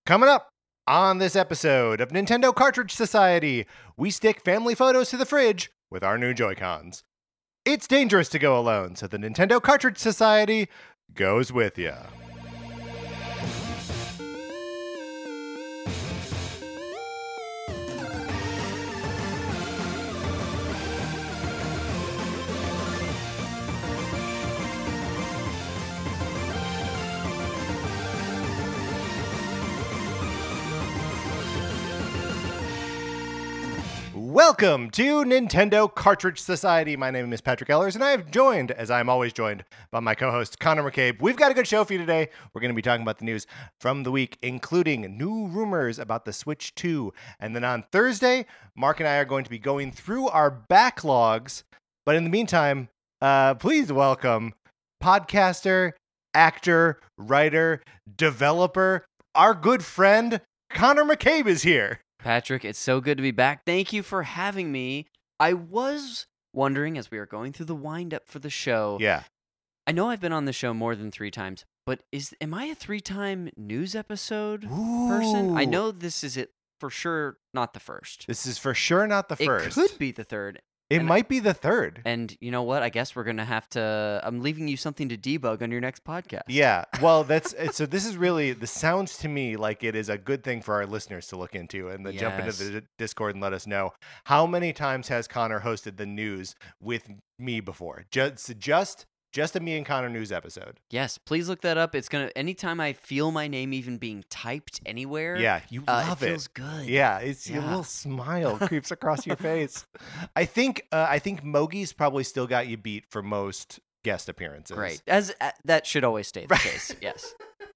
Coming up on this episode of Nintendo Cartridge Society, we stick family photos to the fridge with our new Joy-Cons. It's dangerous to go alone, so the Nintendo Cartridge Society goes with ya. Welcome to Nintendo Cartridge Society. My name is Patrick Ellers, and I have joined, as I'm always joined, by my co-host Connor McCabe. We've got a good show for you today. We're going to be talking about the news from the week, including new rumors about the Switch 2. And then on Thursday, Mark and I are going to be going through our backlogs. But in the meantime, please welcome podcaster, actor, writer, developer, our good friend, Connor McCabe is here. Patrick, it's so good to be back. Thank you for having me. I was wondering, as we were going through the wind-up for the show, Yeah. I know I've been on the show more than 3 times, but am I a 3-time news episode person? I know this is it for sure not the first. This is for sure not the first. It could be the third. It might be the third. And you know what? I guess we're going to have to... I'm leaving you something to debug on your next podcast. Yeah. Well, so this is really... This sounds to me like it is a good thing for our listeners to look into and then jump into the Discord and let us know. How many times has Connor hosted the news with me before? Just a me and Connor news episode. Yes, please look that up. It's going to... Anytime I feel my name even being typed anywhere... Yeah, you love it. It feels good. Yeah, your little smile creeps across your face. I think Mogi's probably still got you beat for most guest appearances. Great. That should always stay the case. Yes.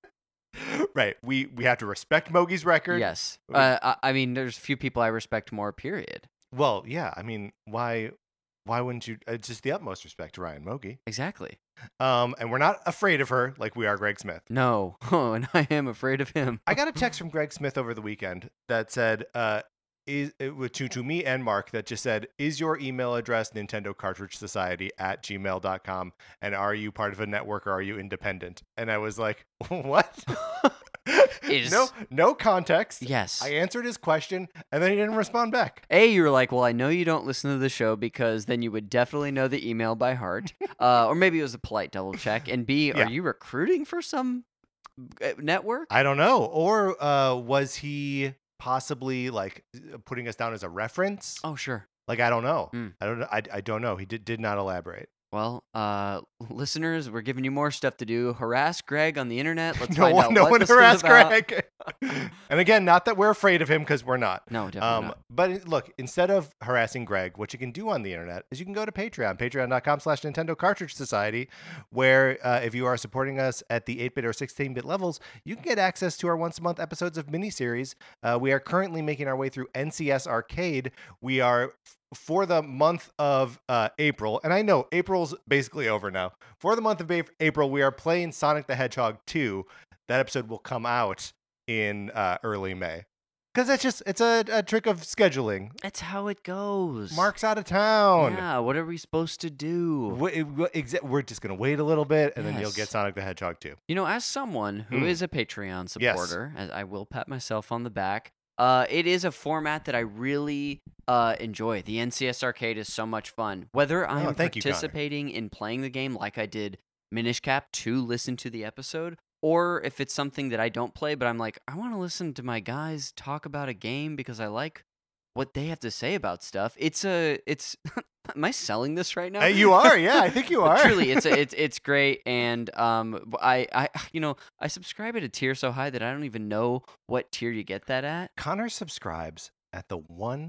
Right. We have to respect Mogi's record. Yes. I mean, there's few people I respect more, period. Well, yeah. I mean, why wouldn't you? It's just the utmost respect to Ryan Mogi. Exactly. And we're not afraid of her like we are Greg Smith. No. Oh, and I am afraid of him. I got a text from Greg Smith over the weekend that said, to me and Mark, that just said, is your email address Nintendo Cartridge Society @gmail.com? And are you part of a network or are you independent? And I was like, what? No context. Yes. I answered his question, and then he didn't respond back. A, you were like, well, I know you don't listen to the show because then you would definitely know the email by heart. Or maybe it was a polite double check. And B, are you recruiting for some network? I don't know. Or was he possibly like putting us down as a reference? Oh, sure. Like, I don't know. I don't know. He did not elaborate. Well, listeners, we're giving you more stuff to do. Harass Greg on the internet. Let's no find out one what this harass was about. Greg. And again, not that we're afraid of him, because we're not. No, definitely not. But look, instead of harassing Greg, what you can do on the internet is you can go to Patreon, patreon.com/Nintendo Cartridge Society, where if you are supporting us at the 8-bit or 16-bit levels, you can get access to our once-a-month episodes of miniseries. We are currently making our way through NCS Arcade. We are... For the month of April, and I know April's basically over now. For the month of April, we are playing Sonic the Hedgehog 2. That episode will come out in early May. Because it's a trick of scheduling. That's how it goes. Mark's out of town. Yeah, what are we supposed to do? We're just going to wait a little bit, and then you'll get Sonic the Hedgehog 2. You know, as someone who is a Patreon supporter, as I will pat myself on the back, it is a format that I really enjoy. The NCS Arcade is so much fun. Whether I'm participating in playing the game like I did Minish Cap to listen to the episode, or if it's something that I don't play, but I'm like, I want to listen to my guys talk about a game because I like what they have to say about stuff. It's am I selling this right now? You are, yeah, I think you are. Truly, it's great, and I subscribe at a tier so high that I don't even know what tier you get that at. Connor subscribes at the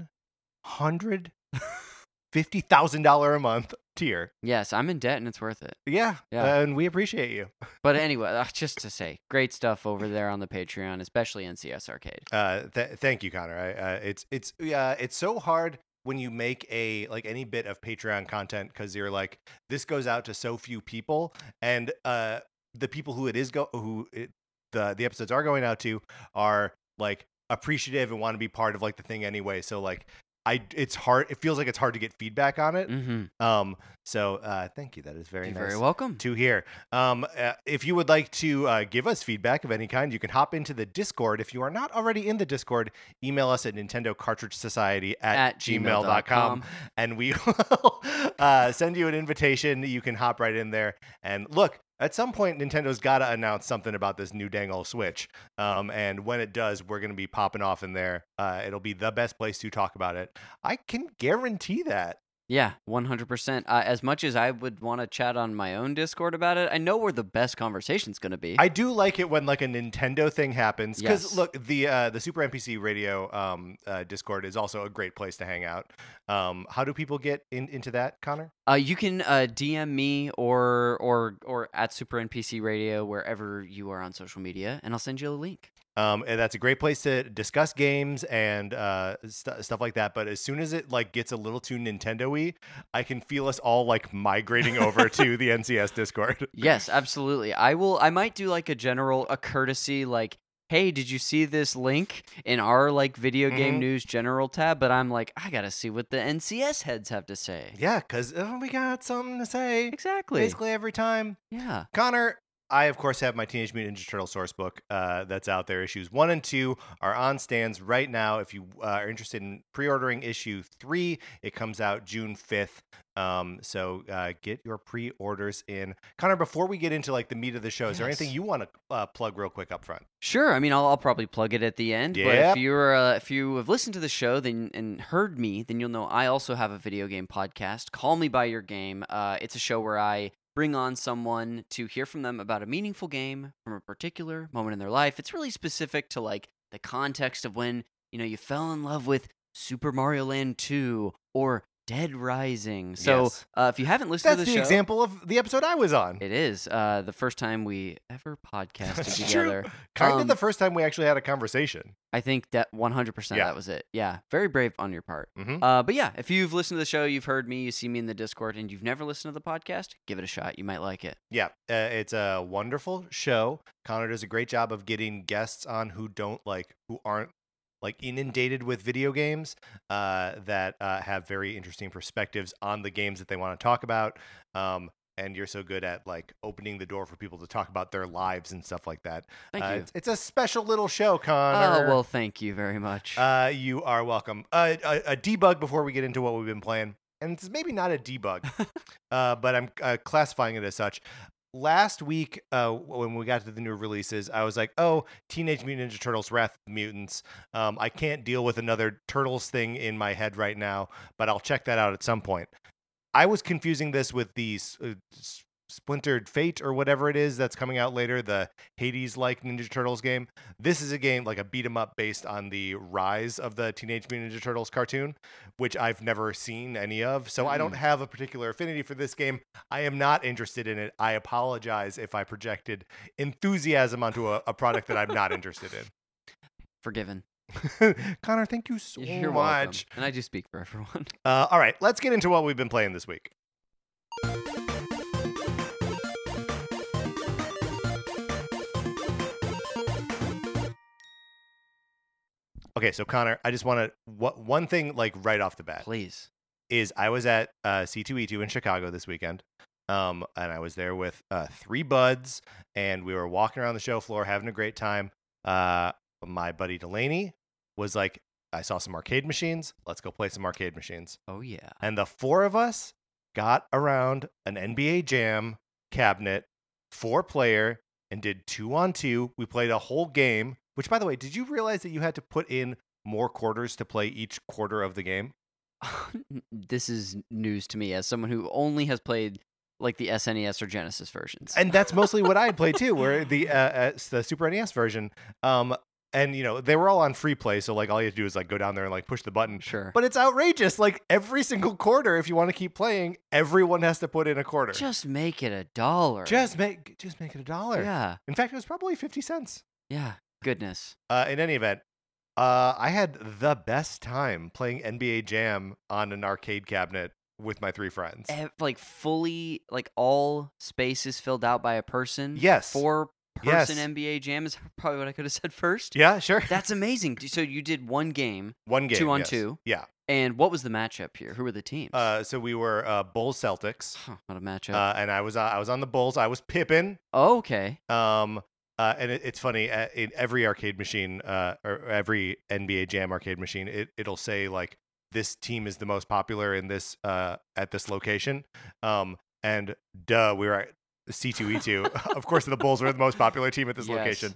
$150,000 a month tier. Yes, I'm in debt, and it's worth it. Yeah. And we appreciate you. But anyway, just to say, great stuff over there on the Patreon, especially NCS Arcade. Thank you, Connor. It's so hard when you make any bit of Patreon content, because you're like, this goes out to so few people, and the people who the episodes are going out to are like appreciative and want to be part of like the thing anyway. So like it's hard. It feels like it's hard to get feedback on it. Mm-hmm. So thank you. That is very You're nice. Very welcome to hear. If you would like to give us feedback of any kind, you can hop into the Discord. If you are not already in the Discord, email us at Nintendo Cartridge Society at gmail.com, and we will send you an invitation. You can hop right in there and look. At some point, Nintendo's got to announce something about this new dang old Switch. And when it does, we're going to be popping off in there. It'll be the best place to talk about it. I can guarantee that. Yeah, 100%. As much as I would want to chat on my own Discord about it, I know where the best conversation's going to be. I do like it when like a Nintendo thing happens because look, the Super NPC Radio Discord is also a great place to hang out. How do people get into that, Connor? You can DM me or at Super NPC Radio wherever you are on social media, and I'll send you a link. And that's a great place to discuss games and stuff like that. But as soon as it like gets a little too Nintendo-y, I can feel us all like migrating over to the NCS Discord. Yes, absolutely. I might do like a courtesy like, hey, did you see this link in our like video game news general tab? But I'm like, I gotta see what the NCS heads have to say. Yeah, because we got something to say. Exactly. Basically every time. Yeah. Connor, I, of course, have my Teenage Mutant Ninja Turtle source book that's out there. Issues 1 and 2 are on stands right now. If you are interested in pre-ordering issue 3, it comes out June 5th. So get your pre-orders in. Connor, before we get into like the meat of the show, is there anything you want to plug real quick up front? Sure. I mean, I'll probably plug it at the end. Yep. But if you have listened to the show and heard me, then you'll know I also have a video game podcast. Call Me by Your Game. It's a show where I bring on someone to hear from them about a meaningful game from a particular moment in their life. It's really specific to like the context of when, you fell in love with Super Mario Land 2 or Dead Rising. So if you haven't listened to the show... That's the example of the episode I was on. It is. The first time we ever podcasted together. True. Kind of the first time we actually had a conversation. I think that 100% that was it. Yeah. Very brave on your part. Mm-hmm. But yeah, if you've listened to the show, you've heard me, you see me in the Discord, and you've never listened to the podcast, give it a shot. You might like it. Yeah. It's a wonderful show. Connor does a great job of getting guests on who aren't like inundated with video games that have very interesting perspectives on the games that they want to talk about. And you're so good at like opening the door for people to talk about their lives and stuff like that. Thank you. It's a special little show, Connor. Oh, well, thank you very much. You are welcome. A debug before we get into what we've been playing. And it's maybe not a debug, but I'm classifying it as such. Last week, when we got to the new releases, I was like, oh, Teenage Mutant Ninja Turtles Wrath of the Mutants. I can't deal with another Turtles thing in my head right now, but I'll check that out at some point. I was confusing this with the Splintered Fate or whatever it is that's coming out later, the Hades-like Ninja Turtles game. This is a game like a beat-em-up based on the rise of the Teenage Mutant Ninja Turtles cartoon, which I've never seen any of, so I don't have a particular affinity for this game. I am not interested in it. I apologize if I projected enthusiasm onto a product that I'm not interested in. Forgiven. Connor, thank you so You're much. Welcome. And I do speak for everyone. All right, let's get into what we've been playing this week. Okay, so Connor, I just want to one thing like right off the bat. Please. Is I was at C2E2 in Chicago this weekend, and I was there with 3 buds, and we were walking around the show floor having a great time. My buddy Delaney was like, I saw some arcade machines. Let's go play some arcade machines. Oh, yeah. And the 4 of us got around an NBA Jam cabinet, 4-player, and did 2-on-2. We played a whole game, which, by the way, did you realize that you had to put in more quarters to play each quarter of the game? This is news to me as someone who only has played like the SNES or Genesis versions. And that's mostly what I had played too, where the Super NES version. And they were all on free play, so like all you have to do is like go down there and like push the button. Sure. But it's outrageous. Like every single quarter, if you want to keep playing, everyone has to put in a quarter. Just make it $1. Just make it $1. Yeah. In fact, it was probably 50 cents. Yeah. Goodness. In any event, I had the best time playing NBA Jam on an arcade cabinet with my 3 friends. Like fully, like all spaces filled out by a person. Yes. 4 person NBA Jam is probably what I could have said first. Yeah, sure. That's amazing. So you did one game. 2-on-2. Yeah. And what was the matchup here? Who were the teams? So we were Bulls Celtics. What a matchup. And I was on the Bulls. I was Pippen. Oh, okay. And it's funny, in every arcade machine, or every NBA Jam arcade machine, it'll say like, this team is the most popular in this at this location. And we were at C2E2. Of course, the Bulls were the most popular team at this location.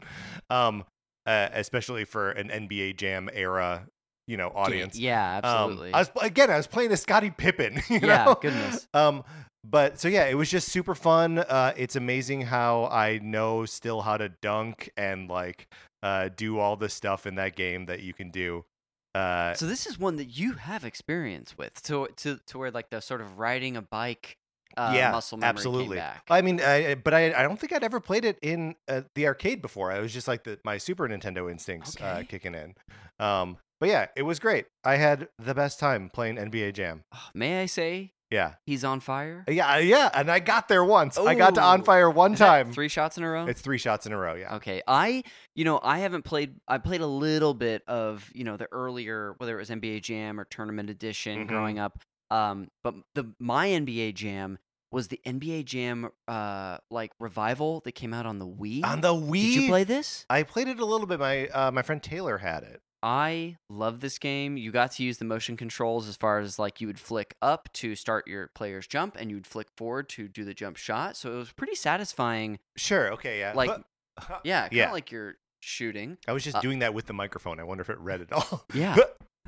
Especially for an NBA Jam era, audience. Yeah, absolutely. I was playing as Scottie Pippen. You know? Goodness. But so yeah, it was just super fun. It's amazing how I know still how to dunk and like do all the stuff in that game that you can do. So this is one that you have experience with, to where like the sort of riding a bike muscle memory absolutely. came back. I mean, but I don't think I'd ever played it in the arcade before. I was just like my Super Nintendo instincts kicking in. But yeah, it was great. I had the best time playing NBA Jam. May I say? Yeah. He's on fire? Yeah, and I got there once. I got to on fire one time. 3 shots in a row? It's 3 shots in a row, yeah. Okay. I haven't played. I played a little bit of, the earlier, whether it was NBA Jam or Tournament Edition growing up. But my NBA Jam was the NBA Jam like revival that came out on the Wii. On the Wii? Did you play this? I played it a little bit. My friend Taylor had it. I love this game. You got to use the motion controls as far as like you would flick up to start your player's jump and you would flick forward to do the jump shot. So it was pretty satisfying. Sure. Okay. Yeah. Like, kind of like you're shooting. I was just doing that with the microphone. I wonder if it read it all. Yeah.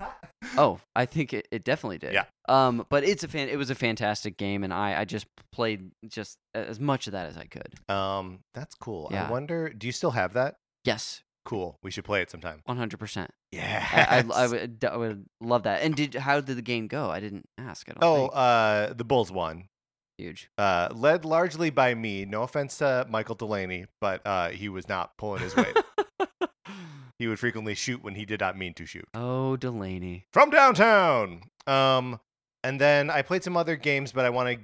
Oh, I think it definitely did. Yeah. But it was a fantastic game, and I just played just as much of that as I could. That's cool. Yeah. I wonder, do you still have that? Yes. Cool. We should play it sometime. 100%. Yeah. I would love that. And how did the game go? I didn't ask. The Bulls won. Huge. Led largely by me. No offense to Michael Delaney, but he was not pulling his weight. He would frequently shoot when he did not mean to shoot. Oh, Delaney. From downtown. And then I played some other games, but I want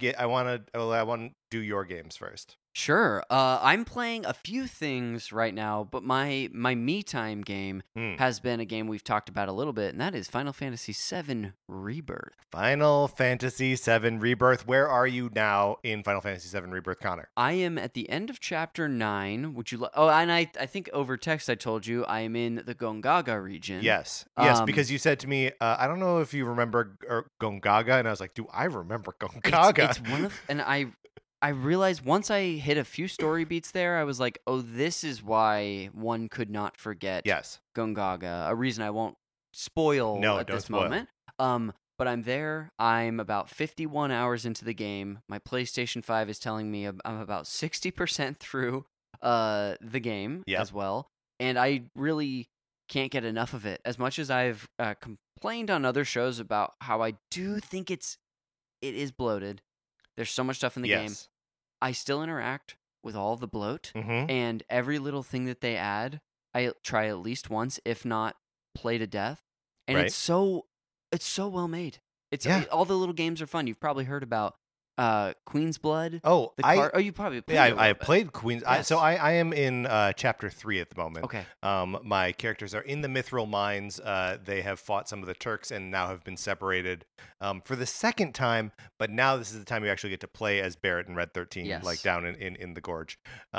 to do your games first. Sure. I'm playing a few things right now, but my me time game has been a game we've talked about a little bit, and that is Final Fantasy VII Rebirth. Final Fantasy VII Rebirth. Where are you now in Final Fantasy VII Rebirth, Connor? I am at the end of Chapter 9. Would you? And I think over text I told you I am in the Gongaga region. Yes, because you said to me, I don't know if you remember Gongaga, and I was like, do I remember Gongaga? It's one of, and I realized once I hit a few story beats there, I was like, oh, this is why one could not forget Gongaga. A reason I won't spoil at this moment. But I'm there. I'm about 51 hours into the game. My PlayStation 5 is telling me I'm about 60% through the game as well. And I really can't get enough of it. As much as I've complained on other shows about how I do think it is bloated. There's so much stuff in the game. I still interact with all the bloat, and every little thing that they add, I try at least once, if not play to death. And it's so well made. All the little games are fun. You've probably heard about Queen's Blood. You probably played I played Queen's. Yes. I am in chapter 3 at the moment. Okay. My characters are in the Mithril Mines. They have fought some of the Turks and now have been separated for the second time. But now this is the time you actually get to play as Barret and Red 13, like down in the gorge.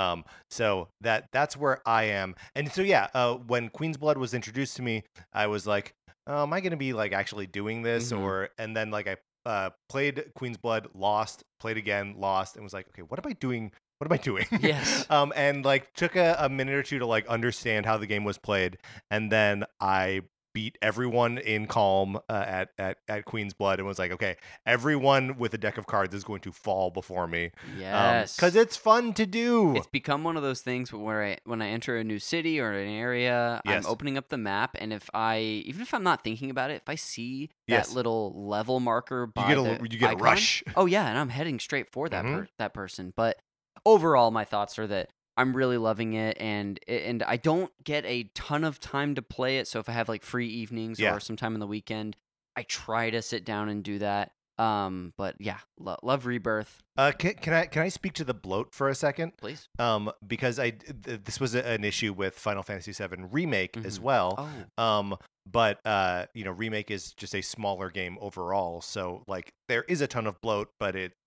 So that's where I am. And so when Queen's Blood was introduced to me, I was like, am I going to be like actually doing this? And then like I played Queen's Blood, lost, played again, lost, and was like, okay, what am I doing? What am I doing? Yes. And like took a minute or two to like understand how the game was played, and then I beat everyone in Calm at Queen's Blood, and was like, okay, everyone with a deck of cards is going to fall before me. Yes. Because it's fun to do. It's become one of those things where when I enter a new city or an area, I'm opening up the map, and even if I'm not thinking about it, if I see that little level marker by you get a rush. Oh yeah, and I'm heading straight for that that person. But overall, my thoughts are that I'm really loving it, and I don't get a ton of time to play it. So if I have like free evenings or some time in the weekend, I try to sit down and do that. But yeah, love Rebirth. Can I speak to the bloat for a second? Please. Because this was an issue with Final Fantasy VII Remake as Mhm. well. Oh. But Remake is just a smaller game overall, so like there is a ton of bloat, but it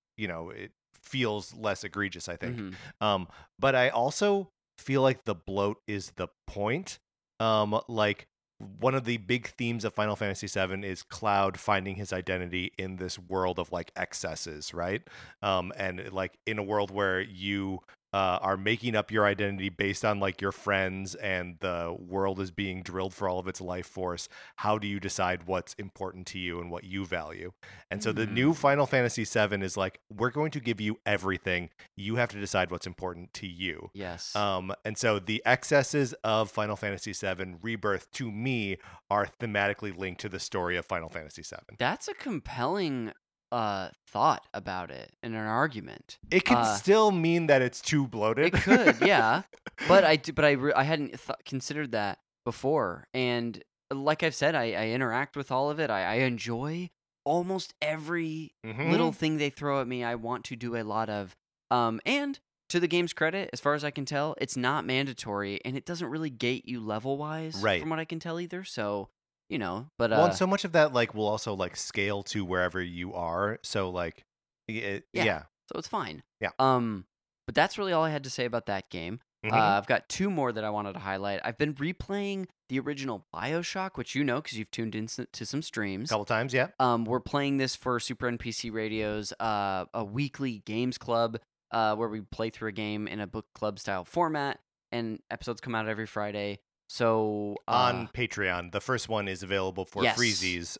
feels less egregious, I think. Mhm. But I also feel like the bloat is the point. Like one of the big themes of Final Fantasy VII is Cloud finding his identity in this world of like excesses, right? And like in a world where you are making up your identity based on like your friends, and the world is being drilled for all of its life force. How do you decide what's important to you and what you value? And so the new Final Fantasy VII is like, we're going to give you everything. You have to decide what's important to you. Yes. And so the excesses of Final Fantasy VII Rebirth, to me, are thematically linked to the story of Final Fantasy VII. That's a compelling thought about it in an argument. It could still mean that it's too bloated. It could, yeah. But I hadn't considered that before. And like I've said, I interact with all of it. I enjoy almost every little thing they throw at me. I want to do a lot of. And to the game's credit, as far as I can tell, it's not mandatory, and it doesn't really gate you level wise, right, from what I can tell either. So, but well, and so much of that like will also like scale to wherever you are. So like, yeah. So it's fine. Yeah. But that's really all I had to say about that game. I've got two more that I wanted to highlight. I've been replaying the original BioShock, which because you've tuned in to some streams. A couple times, yeah. We're playing this for Super NPC Radio's a weekly games club where we play through a game in a book club style format, and episodes come out every Friday. So on Patreon, the first one is available for yes. freezies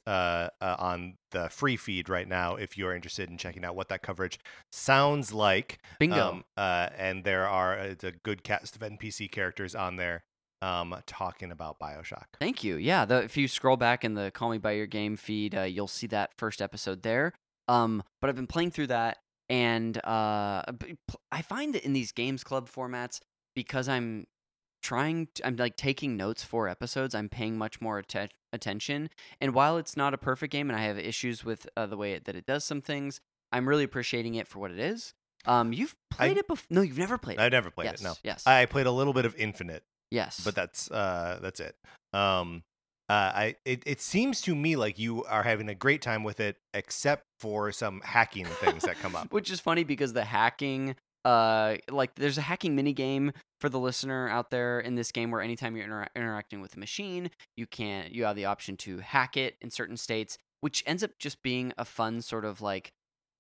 on the free feed right now. If you're interested in checking out what that coverage sounds like, bingo. And there are a good cast of NPC characters on there talking about BioShock. Thank you. Yeah, if you scroll back in the Call Me by Your Game feed, you'll see that first episode there. But I've been playing through that, and I find that in these games club formats, because I'm like taking notes for episodes, I'm paying much more attention. And while it's not a perfect game, and I have issues with the way that it does some things, I'm really appreciating it for what it is. You've played it before? No, you've never played it. I've never played it. No. Yes. I played a little bit of Infinite. Yes. But that's it. It seems to me like you are having a great time with it, except for some hacking things that come up. Which is funny because the hacking, like there's a hacking mini game for the listener out there in this game where anytime you're interacting with a machine, you have the option to hack it in certain states, which ends up just being a fun sort of like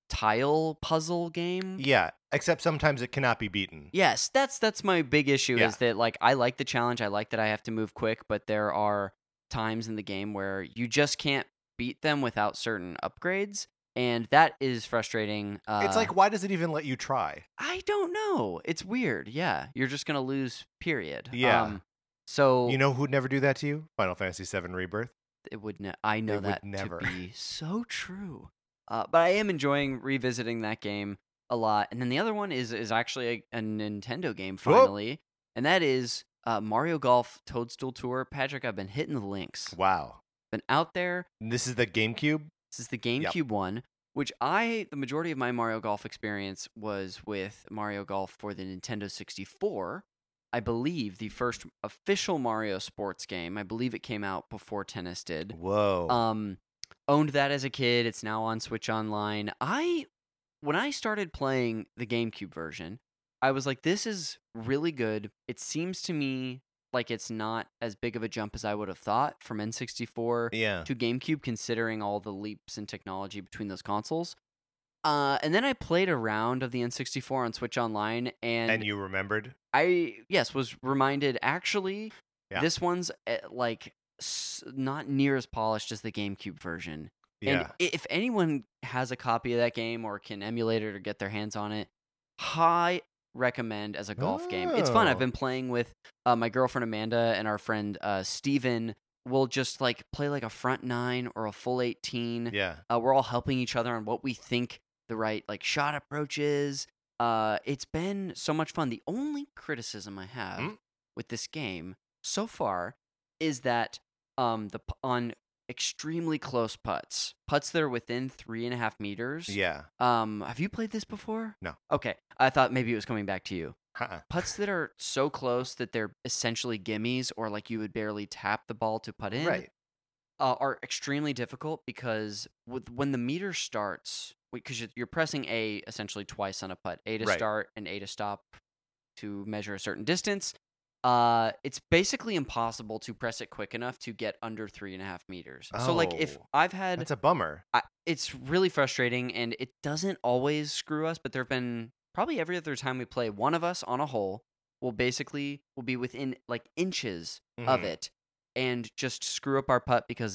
tile puzzle game. Yeah, except sometimes it cannot be beaten. Yes, that's my big issue, is that like I like the challenge, I like that I have to move quick, but there are times in the game where you just can't beat them without certain upgrades, and that is frustrating. It's like, why does it even let you try? I don't know. It's weird. Yeah, you're just gonna lose. Period. Yeah. So you know who'd never do that to you? Final Fantasy VII Rebirth. It would. I know that to be so true. But I am enjoying revisiting that game a lot. And then the other one is actually a Nintendo game finally, and that is Mario Golf Toadstool Tour. Patrick, I've been hitting the links. Wow. Been out there. And this is the GameCube? This is the GameCube one, which the majority of my Mario Golf experience was with Mario Golf for the Nintendo 64. I believe the first official Mario sports game. I believe it came out before Tennis did. Whoa. Owned that as a kid. It's now on Switch Online. When I started playing the GameCube version, I was like, this is really good. It seems to me like it's not as big of a jump as I would have thought from N64 to GameCube, considering all the leaps in technology between those consoles. And then I played a round of the N64 on Switch Online, and you remembered? Was reminded, actually, this one's like not near as polished as the GameCube version. Yeah. And if anyone has a copy of that game or can emulate it or get their hands on it, high recommend as a golf game. It's fun. I've been playing with my girlfriend Amanda and our friend Steven. We'll just like play like a front 9 or a full 18. Yeah. We're all helping each other on what we think the right like shot approach is. It's been so much fun. The only criticism I have with this game so far is that on extremely close putts that are within 3.5 meters. Yeah. Have you played this before? No. Okay, I thought maybe it was coming back to you. Uh-uh. Putts that are so close that they're essentially gimmies, or like you would barely tap the ball to put in, Right. Are extremely difficult because when the meter starts, because you're pressing A essentially twice on a putt, A to Right. start and A to stop to measure a certain distance. It's basically impossible to press it quick enough to get under 3.5 meters. So like if I've had, that's a bummer. It's really frustrating, and it doesn't always screw us, but there've been probably every other time we play, one of us on a hole will be within like inches of it and just screw up our putt because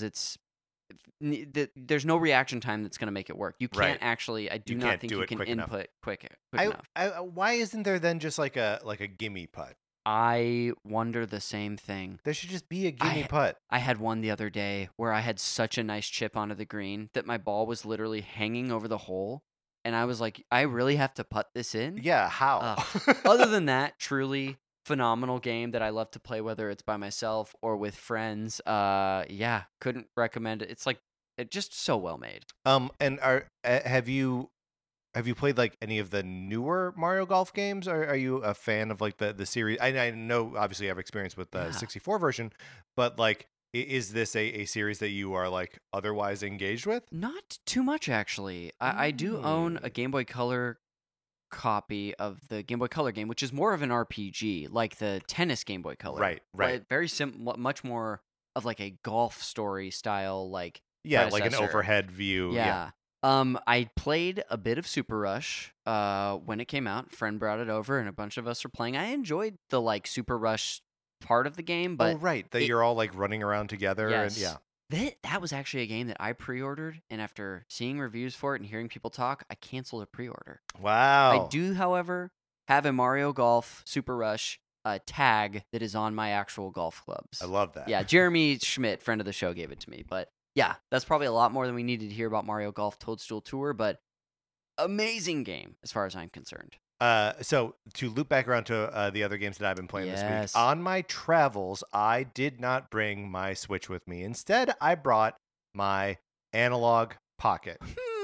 there's no reaction time that's going to make it work. You can't actually. I do not think you can input quick enough. Why isn't there then just like a gimme putt? I wonder the same thing. There should just be a gimme putt. I had one the other day where I had such a nice chip onto the green that my ball was literally hanging over the hole, and I was like, I really have to putt this in? Yeah, how? Other than that, truly phenomenal game that I love to play, whether it's by myself or with friends. Yeah, couldn't recommend it. It's just so well made. And have you played like any of the newer Mario Golf games? Or are you a fan of like the series? I know obviously I have experience with the 64 version, but like, is this a series that you are like otherwise engaged with? Not too much, actually. I do own a Game Boy Color copy of the Game Boy Color game, which is more of an RPG, like the tennis Game Boy Color. Right. Very simple, much more of like a golf story style, like like an overhead view. Yeah. I played a bit of Super Rush when it came out. Friend brought it over, and a bunch of us were playing. I enjoyed the like Super Rush part of the game, but you're all like running around together. Yes. And that was actually a game that I pre-ordered, and after seeing reviews for it and hearing people talk, I canceled a pre-order. Wow. I do, however, have a Mario Golf Super Rush tag that is on my actual golf clubs. I love that. Yeah, Jeremy Schmidt, friend of the show, gave it to me. But yeah, that's probably a lot more than we needed to hear about Mario Golf Toadstool Tour, but amazing game as far as I'm concerned. So to loop back around to the other games that I've been playing this week, Yes. on my travels, I did not bring my Switch with me. Instead, I brought my Analog Pocket.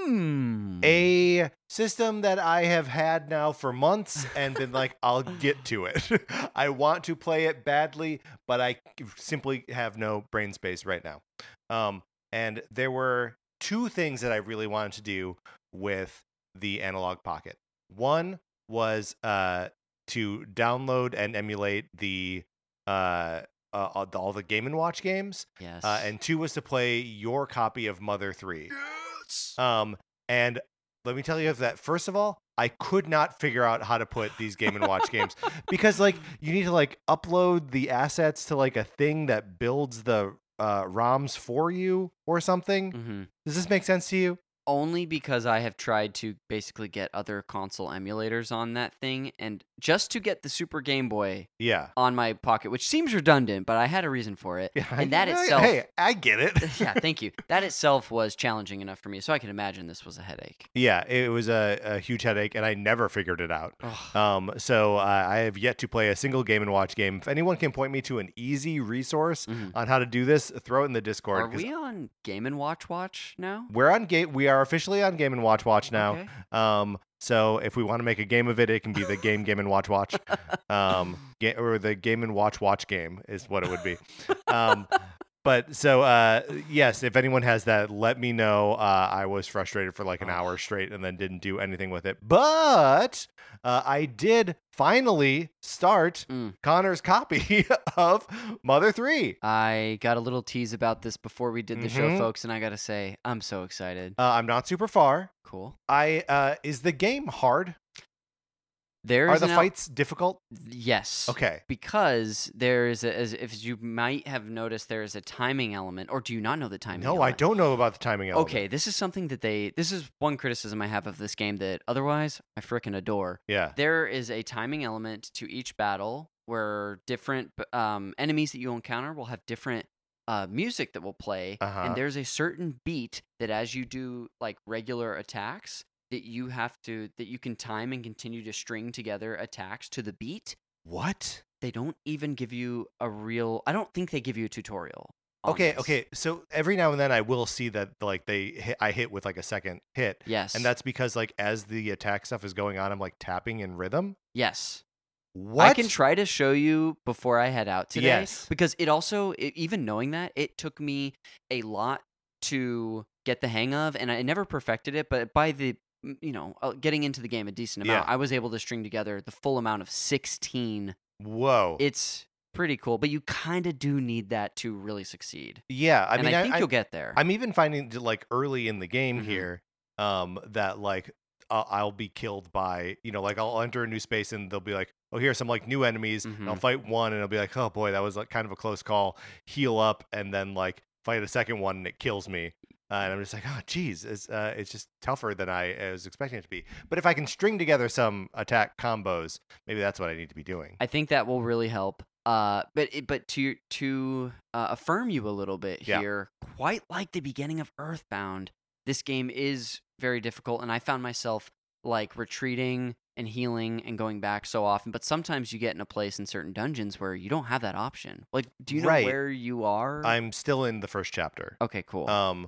A system that I have had now for months and been like, I'll get to it. I want to play it badly, but I simply have no brain space right now. And there were two things that I really wanted to do with the Analog Pocket. One was to download and emulate all the Game & Watch games. Yes. And two was to play your copy of Mother 3. Yes. And let me tell you that, first of all, I could not figure out how to put these Game & Watch games because like you need to like upload the assets to like a thing that builds the ROMs for you or something. Mm-hmm. Does this make sense to you? Only because I have tried to basically get other console emulators on that thing, and just to get the Super Game Boy on my Pocket, which seems redundant, but I had a reason for it. Yeah, and that itself... Hey, I get it. Yeah, thank you. That itself was challenging enough for me, so I can imagine this was a headache. Yeah, it was a huge headache, and I never figured it out. So I have yet to play a single Game & Watch game. If anyone can point me to an easy resource on how to do this, throw it in the Discord. Are we on Game & Watch now? We are officially on Game & Watch now. Okay. So if we want to make a game of it, it can be the Game & Watch, or the Game & Watch game is what it would be. But so, yes, if anyone has that, let me know. I was frustrated for like an hour straight and then didn't do anything with it. But I did finally start Connor's copy of Mother 3. I got a little tease about this before we did the show, folks, and I got to say, I'm so excited. I'm not super far. Cool. Is the game hard? Are the fights difficult? Yes. Okay. Because there is if you might have noticed, there is a timing element, or do you not know the timing element? No, I don't know about the timing element. Okay, this is something that this is one criticism I have of this game that otherwise I frickin' adore. Yeah. There is a timing element to each battle where different enemies that you encounter will have different music that will play, and there's a certain beat that as you do like regular attacks, that you can time and continue to string together attacks to the beat. What? They don't even give you I don't think they give you a tutorial. Okay. So every now and then I will see that like I hit with like a second hit. Yes. And that's because like as the attack stuff is going on, I'm like tapping in rhythm. Yes. What? I can try to show you before I head out today. Yes. Because it also, even knowing that, it took me a lot to get the hang of, and I never perfected it, but by the, getting into the game a decent amount, I was able to string together the full amount of 16. Whoa. It's pretty cool, but you kind of do need that to really succeed. Yeah. I mean, I think you'll get there. I'm even finding like early in the game here that like I'll be killed by, like I'll enter a new space and they'll be like, oh, here's some like new enemies. And I'll fight one and I'll be like, oh boy, that was like kind of a close call. Heal up and then like fight a second one and it kills me. And I'm just like, oh, geez, it's just tougher than I was expecting it to be. But if I can string together some attack combos, maybe that's what I need to be doing. I think that will really help. But to affirm you a little bit here, quite like the beginning of Earthbound, this game is very difficult, and I found myself like retreating and healing and going back so often. But sometimes you get in a place in certain dungeons where you don't have that option. Like, do you know where you are? I'm still in the first chapter. Okay, cool.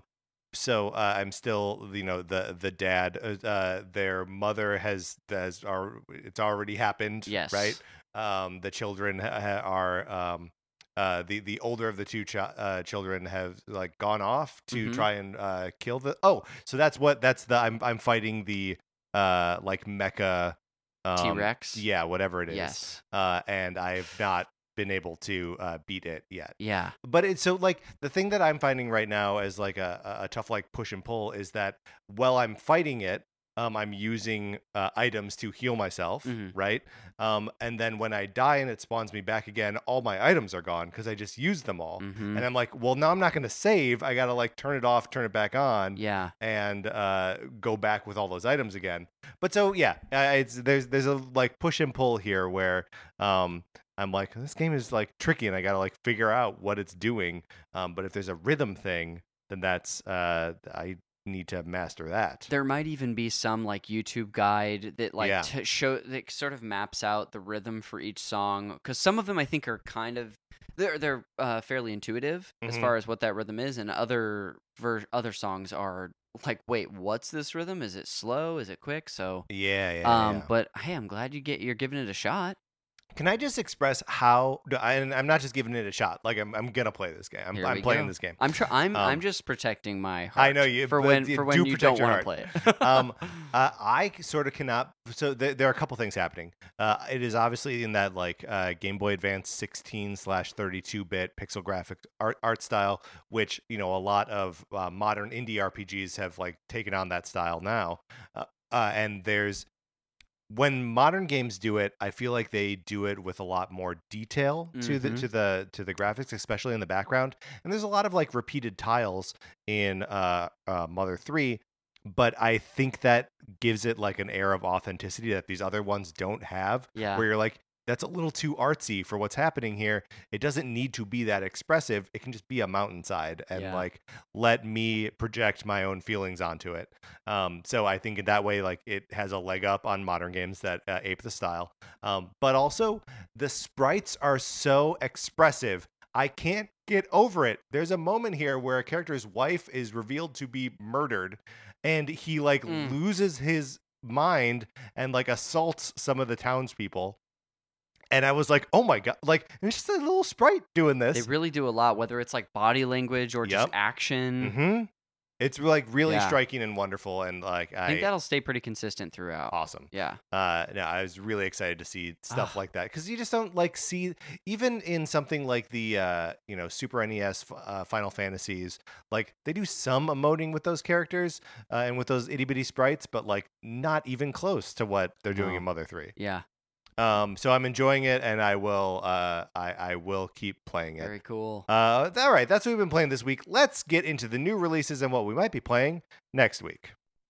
So I'm still, the dad. Their mother has it's already happened. Yes. Right. The children are the older of the two children have like gone off to try and kill so I'm fighting the like mecha T-Rex. Yeah, whatever it is. Yes. And I've not been able to beat it yet. Yeah. But it's so like the thing that I'm finding right now as like a tough like push and pull is that while I'm fighting it, I'm using items to heal myself, right? And then when I die and it spawns me back again, all my items are gone because I just used them all. And I'm like, well, now I'm not going to save. I got to like turn it off, turn it back on, and go back with all those items again. But so yeah, there's a like push and pull here where I'm like, this game is like tricky, and I got to like figure out what it's doing. But if there's a rhythm thing, then that's I need to master that. There might even be some like YouTube guide that like that sort of maps out the rhythm for each song, because some of them I think are kind of they're fairly intuitive as far as what that rhythm is, and other songs are like, wait, what's this rhythm? Is it slow? Is it quick? So yeah. But hey, I'm glad you're giving it a shot. Can I just express how? And I'm not just giving it a shot. Like I'm gonna play this game. I'm playing this game. I'm just protecting my heart. I know you for when you don't want to play it. I sort of cannot. So there are a couple things happening. It is obviously in that like Game Boy Advance 16/32-bit pixel graphic art style, which a lot of modern indie RPGs have like taken on that style now. And there's. When modern games do it, I feel like they do it with a lot more detail to the graphics, especially in the background. And there's a lot of like repeated tiles in Mother 3, but I think that gives it like an air of authenticity that these other ones don't have. Yeah. Where you're like, that's a little too artsy for what's happening here. It doesn't need to be that expressive. It can just be a mountainside and like let me project my own feelings onto it. So I think in that way, like it has a leg up on modern games that ape the style. But also the sprites are so expressive. I can't get over it. There's a moment here where a character's wife is revealed to be murdered, and he like loses his mind and like assaults some of the townspeople. And I was like, oh my God, like it's just a little sprite doing this. They really do a lot, whether it's like body language or just action. It's like really striking and wonderful. And like, I think that'll stay pretty consistent throughout. Awesome. Yeah. No, I was really excited to see stuff like that, because you just don't like see, even in something like the, Super NES Final Fantasies, like they do some emoting with those characters and with those itty bitty sprites, but like not even close to what they're doing in Mother 3. Yeah. So I'm enjoying it, and I will I will keep playing it. Very cool. All right, that's what we've been playing this week. Let's get into the new releases and what we might be playing next week.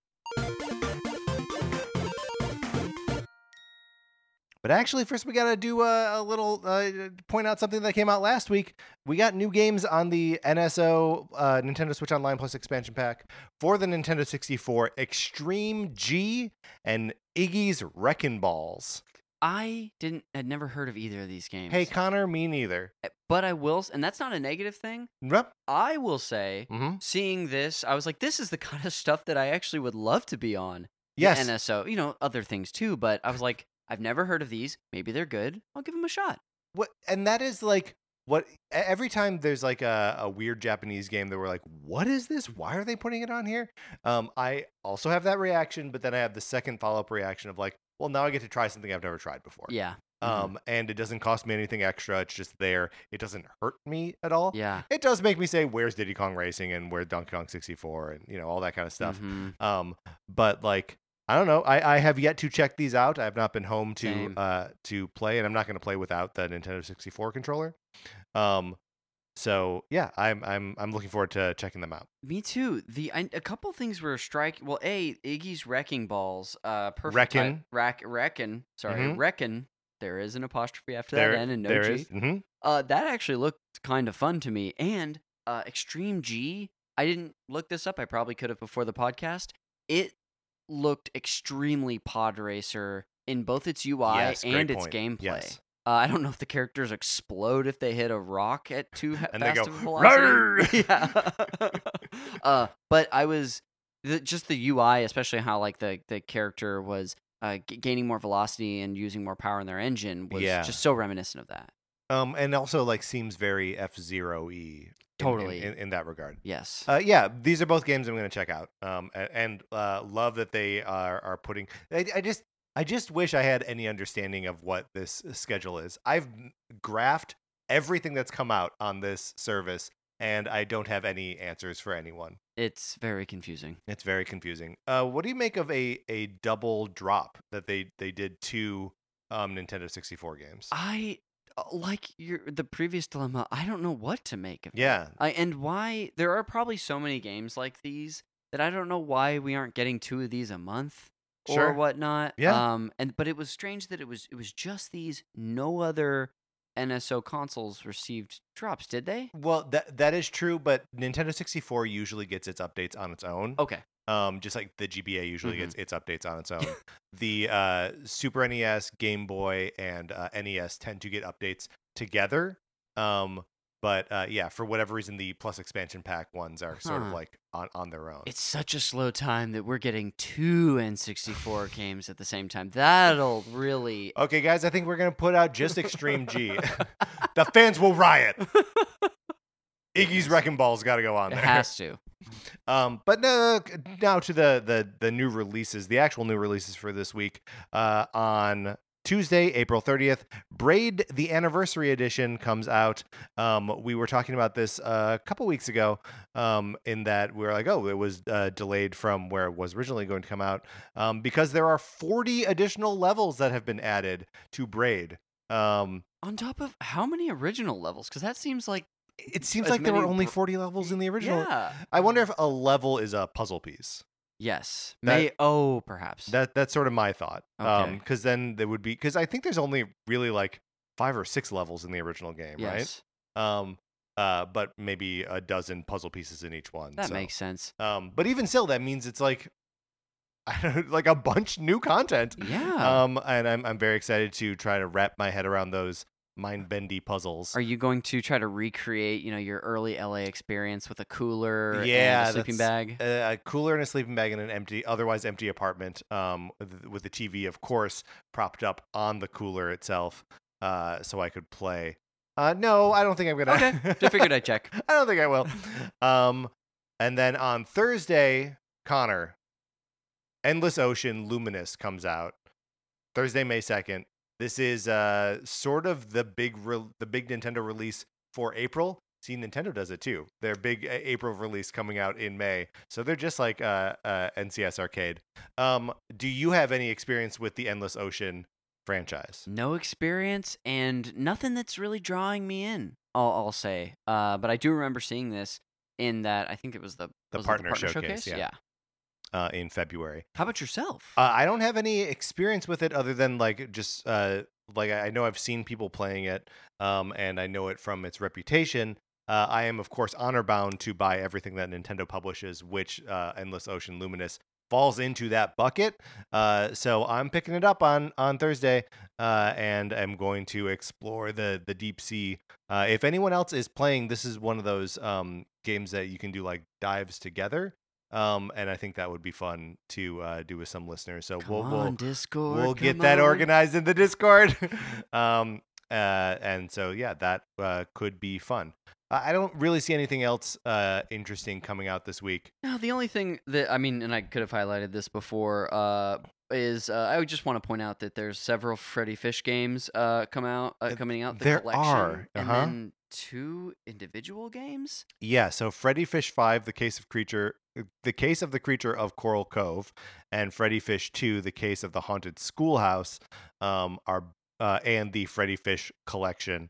But actually, first we got to do a little point out something that came out last week. We got new games on the NSO Nintendo Switch Online Plus expansion pack for the Nintendo 64, Extreme G and Iggy's Wreckin' Balls. I had never heard of either of these games. Hey, Connor, me neither. But I will, and that's not a negative thing. Yep. I will say, seeing this, I was like, this is the kind of stuff that I actually would love to be on. Yes. The NSO, other things too, but I was like, I've never heard of these. Maybe they're good. I'll give them a shot. And that is like what every time there's like a weird Japanese game that we're like, what is this? Why are they putting it on here? I also have that reaction, but then I have the second follow-up reaction of like, well, now I get to try something I've never tried before. Yeah. And it doesn't cost me anything extra. It's just there. It doesn't hurt me at all. Yeah. It does make me say, where's Diddy Kong Racing and where's Donkey Kong 64 and all that kind of stuff. But like, I don't know. I have yet to check these out. I have not been home to play, and I'm not going to play without the Nintendo 64 controller. So yeah, I'm looking forward to checking them out. Me too. A couple things were striking. Well, Iggy's Wrecking Balls. Perfect. Reckon. Sorry, Reckon. There is an apostrophe after that N and no there G. Is. Mm-hmm. That actually looked kind of fun to me. And Extreme G. I didn't look this up. I probably could have before the podcast. It looked extremely pod racer in both its UI and its gameplay. Yes. I don't know if the characters explode if they hit a rock at too and fast they go, of a velocity. Yeah. But I was just the UI, especially how like the character was gaining more velocity and using more power in their engine, was just so reminiscent of that. And also like seems very F-Zero-y. Totally. In that regard. Yes. Yeah, these are both games I'm going to check out. And love that they are putting. I just wish I had any understanding of what this schedule is. I've graphed everything that's come out on this service, and I don't have any answers for anyone. It's very confusing. It's very confusing. What do you make of a double drop that they did to Nintendo 64 games? I like the previous dilemma. I don't know what to make of it. Yeah. And why there are probably so many games like these that I don't know why we aren't getting 2 of these a month. Or whatnot. Yeah. But it was strange that it was just these. No other NSO consoles received drops, did they? Well, that is true, but Nintendo 64 usually gets its updates on its own. Okay. Just like the GBA usually gets its updates on its own. The Super NES, Game Boy, and NES tend to get updates together. But yeah, for whatever reason, the Plus expansion pack ones are sort of like on their own. It's such a slow time that we're getting 2 N64 games at the same time. That'll really... Okay, guys, I think we're going to put out just Extreme G. The fans will riot. Iggy's Wrecking Ball's got to go on there. It has to. But now to the new releases, the actual new releases for this week. On Tuesday, April 30th, Braid the Anniversary Edition comes out. We were talking about this a couple weeks ago, in that we were like, oh, it was delayed from where it was originally going to come out, because there are 40 additional levels that have been added to Braid. On top of how many original levels? Because that seems like... It seems like there were only 40 levels in the original. Yeah. I wonder if a level is a puzzle piece. Yes. Perhaps. That's sort of my thought. Okay. Because then there would be... Because I think there's only really like 5 or 6 levels in the original game, yes. right? But maybe a dozen puzzle pieces in each one. That makes sense. But even still, that means it's like... like a bunch new content. Yeah. And I'm very excited to try to wrap my head around those mind-bendy puzzles. Are you going to try to recreate, your early LA experience with a cooler and a sleeping bag? A cooler and a sleeping bag in an otherwise empty apartment, with the TV, of course, propped up on the cooler itself, so I could play. No, I don't think I'm gonna. Okay, just figured I'd check. I don't think I will. And then on Thursday, Connor, Endless Ocean Luminous comes out. Thursday, May 2nd. This is sort of the big Nintendo release for April. See, Nintendo does it too. Their big April release coming out in May. So they're just like NCS Arcade. Do you have any experience with the Endless Ocean franchise? No experience and nothing that's really drawing me in, I'll say. But I do remember seeing this in that, I think it was the partner showcase. Yeah. In February. How about yourself? I don't have any experience with it other than like just like I know I've seen people playing it, and I know it from its reputation. I am of course honor bound to buy everything that Nintendo publishes, which Endless Ocean Luminous falls into that bucket. So I'm picking it up on Thursday, and I'm going to explore the deep sea. If anyone else is playing, this is one of those games that you can do like dives together. And I think that would be fun to do with some listeners. So we'll Discord, we'll get that organized in the Discord. And so yeah, that could be fun. I don't really see anything else interesting coming out this week. No, the only thing that and I could have highlighted this before, is I would just want to point out that there's several Freddy Fish games coming out. The there collection, are, and then 2 individual games. Yeah, so Freddy Fish 5, The Case of the Creature of Coral Cove, and Freddy Fish 2, The Case of the Haunted Schoolhouse, are and the Freddy Fish collection.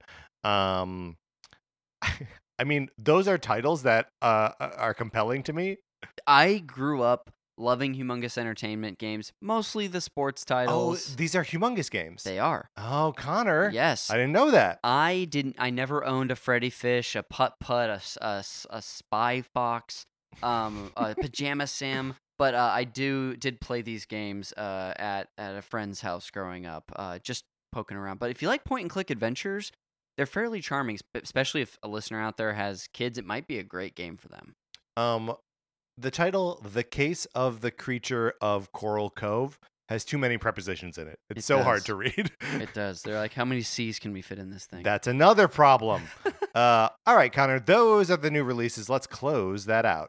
I mean, those are titles that are compelling to me. I grew up loving Humongous Entertainment games, mostly the sports titles. Oh, these are Humongous games. They are. Oh, Connor. Yes. I didn't know that. I never owned a Freddy Fish, a Putt Putt, a Spy Fox, a Pajama Sam, but I did play these games at a friend's house growing up, just poking around. But if you like point and click adventures, they're fairly charming, especially if a listener out there has kids. It might be a great game for them. The title, The Case of the Creature of Coral Cove, has too many prepositions in it. It's so hard to read. It does. They're like, how many C's can we fit in this thing? That's another problem. All right, Connor, those are the new releases. Let's close that out.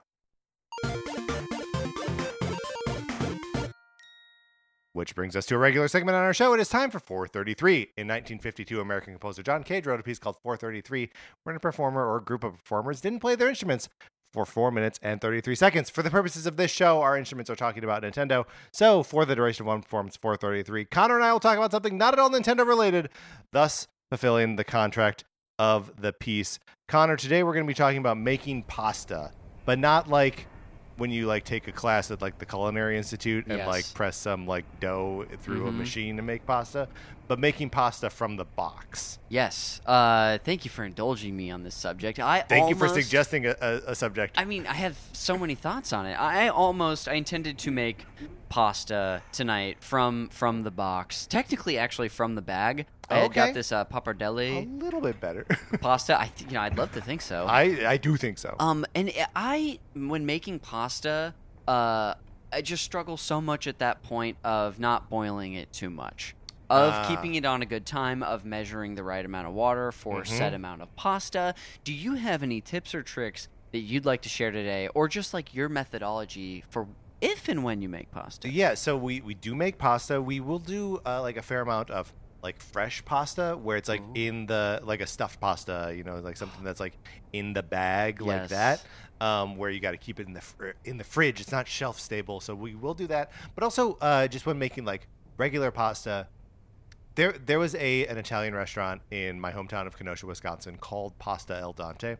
Which brings us to a regular segment on our show. It is time for 433. In 1952, American composer John Cage wrote a piece called 433, wherein a performer or group of performers didn't play their instruments for 4 minutes and 33 seconds. For the purposes of this show, our instruments are talking about Nintendo. So for the duration of one performance, 433, Connor and I will talk about something not at all Nintendo related, thus fulfilling the contract of the piece. Connor, today we're going to be talking about making pasta, but not like when you like take a class at like the Culinary Institute and like press some like dough through a machine to make pasta, but making pasta from the box. Yes. Thank you for indulging me on this subject. Thank you for suggesting a subject. I mean, I have so many thoughts on it. I intended to make pasta tonight from the box. Technically, actually from the bag. I got this pappardelle. A little bit better. Pasta. I'd love to think so. I do think so. And when making pasta, I just struggle so much at that point of not boiling it too much, of keeping it on a good time, of measuring the right amount of water for a set amount of pasta. Do you have any tips or tricks that you'd like to share today, or just like your methodology for if and when you make pasta? Yeah, so we do make pasta. We will do like a fair amount of like fresh pasta where it's like in the like a stuffed pasta, like something that's like in the bag like that, where you got to keep it in the fridge. It's not shelf stable, so we will do that. But also just when making like regular pasta, there was an Italian restaurant in my hometown of Kenosha, Wisconsin called Pasta El Dante,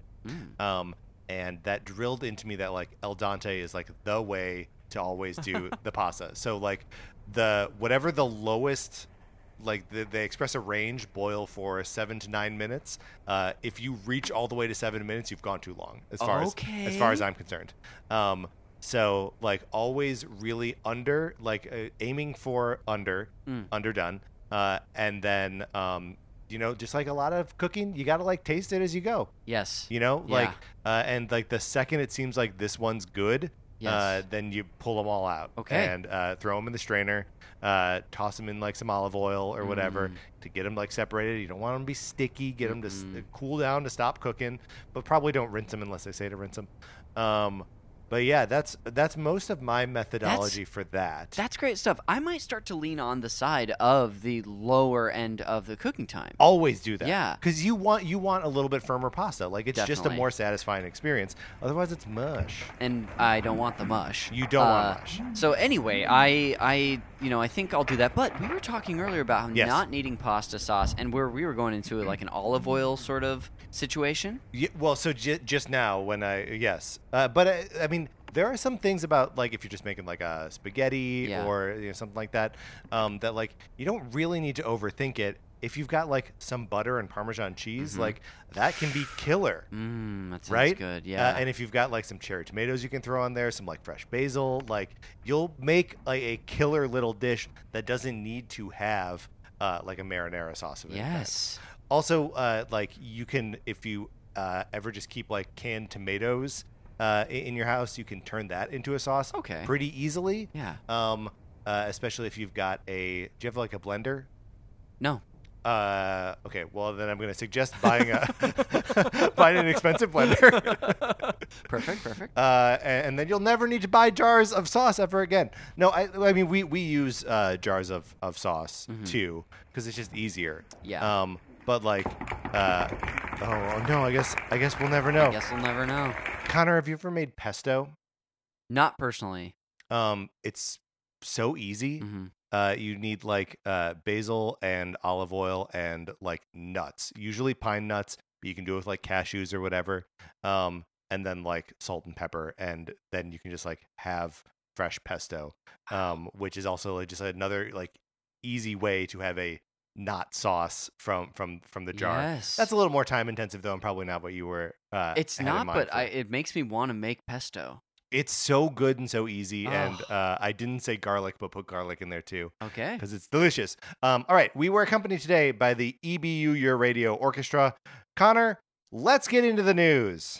and that drilled into me that like El Dante is like the way to always do the pasta. So like whatever the lowest, like they express a range, boil for 7 to 9 minutes. If you reach all the way to 7 minutes, you've gone too long as far as I'm concerned. So like always really under, like aiming for underdone, and then just like a lot of cooking, you gotta like taste it as you go. Yes. And like the second it seems like this one's good, then you pull them all out. Okay. And throw them in the strainer. Toss them in like some olive oil or whatever to get them like separated. You don't want them to be sticky. Get them to cool down to stop cooking, but probably don't rinse them unless they say to rinse them. But yeah, that's most of my methodology for that. That's great stuff. I might start to lean on the side of the lower end of the cooking time. Always do that. Yeah. Because you want a little bit firmer pasta. Like it's just a more satisfying experience. Otherwise it's mush. And I don't want the mush. You don't want mush. So anyway, I think I'll do that. But we were talking earlier about not needing pasta sauce, and we were going into like an olive oil sort of situation. Yeah, well, so just now when but I mean, there are some things about like if you're just making like a spaghetti or something like that, that like you don't really need to overthink it. if you've got like some butter and Parmesan cheese, like that can be killer. That sounds right? good. Yeah. And if you've got like some cherry tomatoes you can throw on there, some like fresh basil, like you'll make like a killer little dish that doesn't need to have like a marinara sauce of it. Yes. Also, like you can, if you ever just keep like canned tomatoes in your house, you can turn that into a sauce pretty easily. Yeah. Especially if you've got do you have like a blender? No. Okay, well then I'm going to suggest buying buying an expensive blender. Perfect. And then you'll never need to buy jars of sauce ever again. No, I mean we use jars of sauce too, because it's just easier. Yeah. But like, oh no, I guess we'll never know. I guess we'll never know. Connor, have you ever made pesto? Not personally. It's so easy. You need like basil and olive oil and like nuts, usually pine nuts, but you can do it with like cashews or whatever. And then like salt and pepper, and then you can just like have fresh pesto, which is also like just another like easy way to have a not sauce from the jar. Yes. That's a little more time intensive though, and probably not what you were. It's not, but it makes me want to make pesto. It's so good and so easy, and I didn't say garlic, but put garlic in there too. Okay. Because it's delicious. All right, we were accompanied today by the EBU Your Radio Orchestra. Connor, let's get into the news.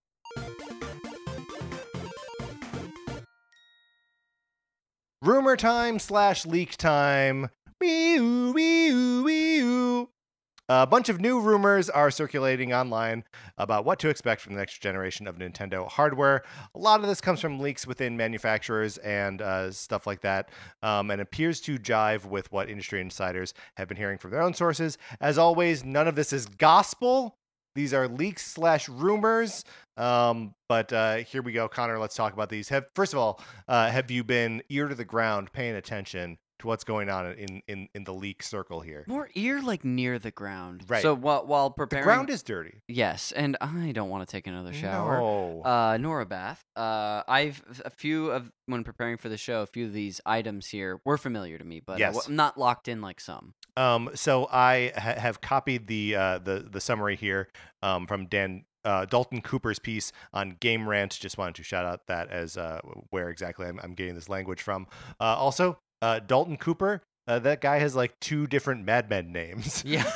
Rumor time / leak time. Wee-oo, wee-oo, wee-oo. A bunch of new rumors are circulating online about what to expect from the next generation of Nintendo hardware. A lot of this comes from leaks within manufacturers and stuff like that, and appears to jive with what industry insiders have been hearing from their own sources. As always, none of this is gospel. These are leaks / rumors. But here we go. Connor, let's talk about these. First of all, have you been ear to the ground paying attention to what's going on in the leak circle here? More ear like near the ground. Right. So while preparing, the ground is dirty. Yes, and I don't want to take another shower. No. Nor a bath. When preparing for the show, a few of these items here were familiar to me, but yes. I'm not locked in like some. So I have copied the summary here from Dalton Cooper's piece on Game Rant. Just wanted to shout out that as where exactly I'm getting this language from. Also, Dalton Cooper, that guy has like 2 different Mad Men names. Yeah.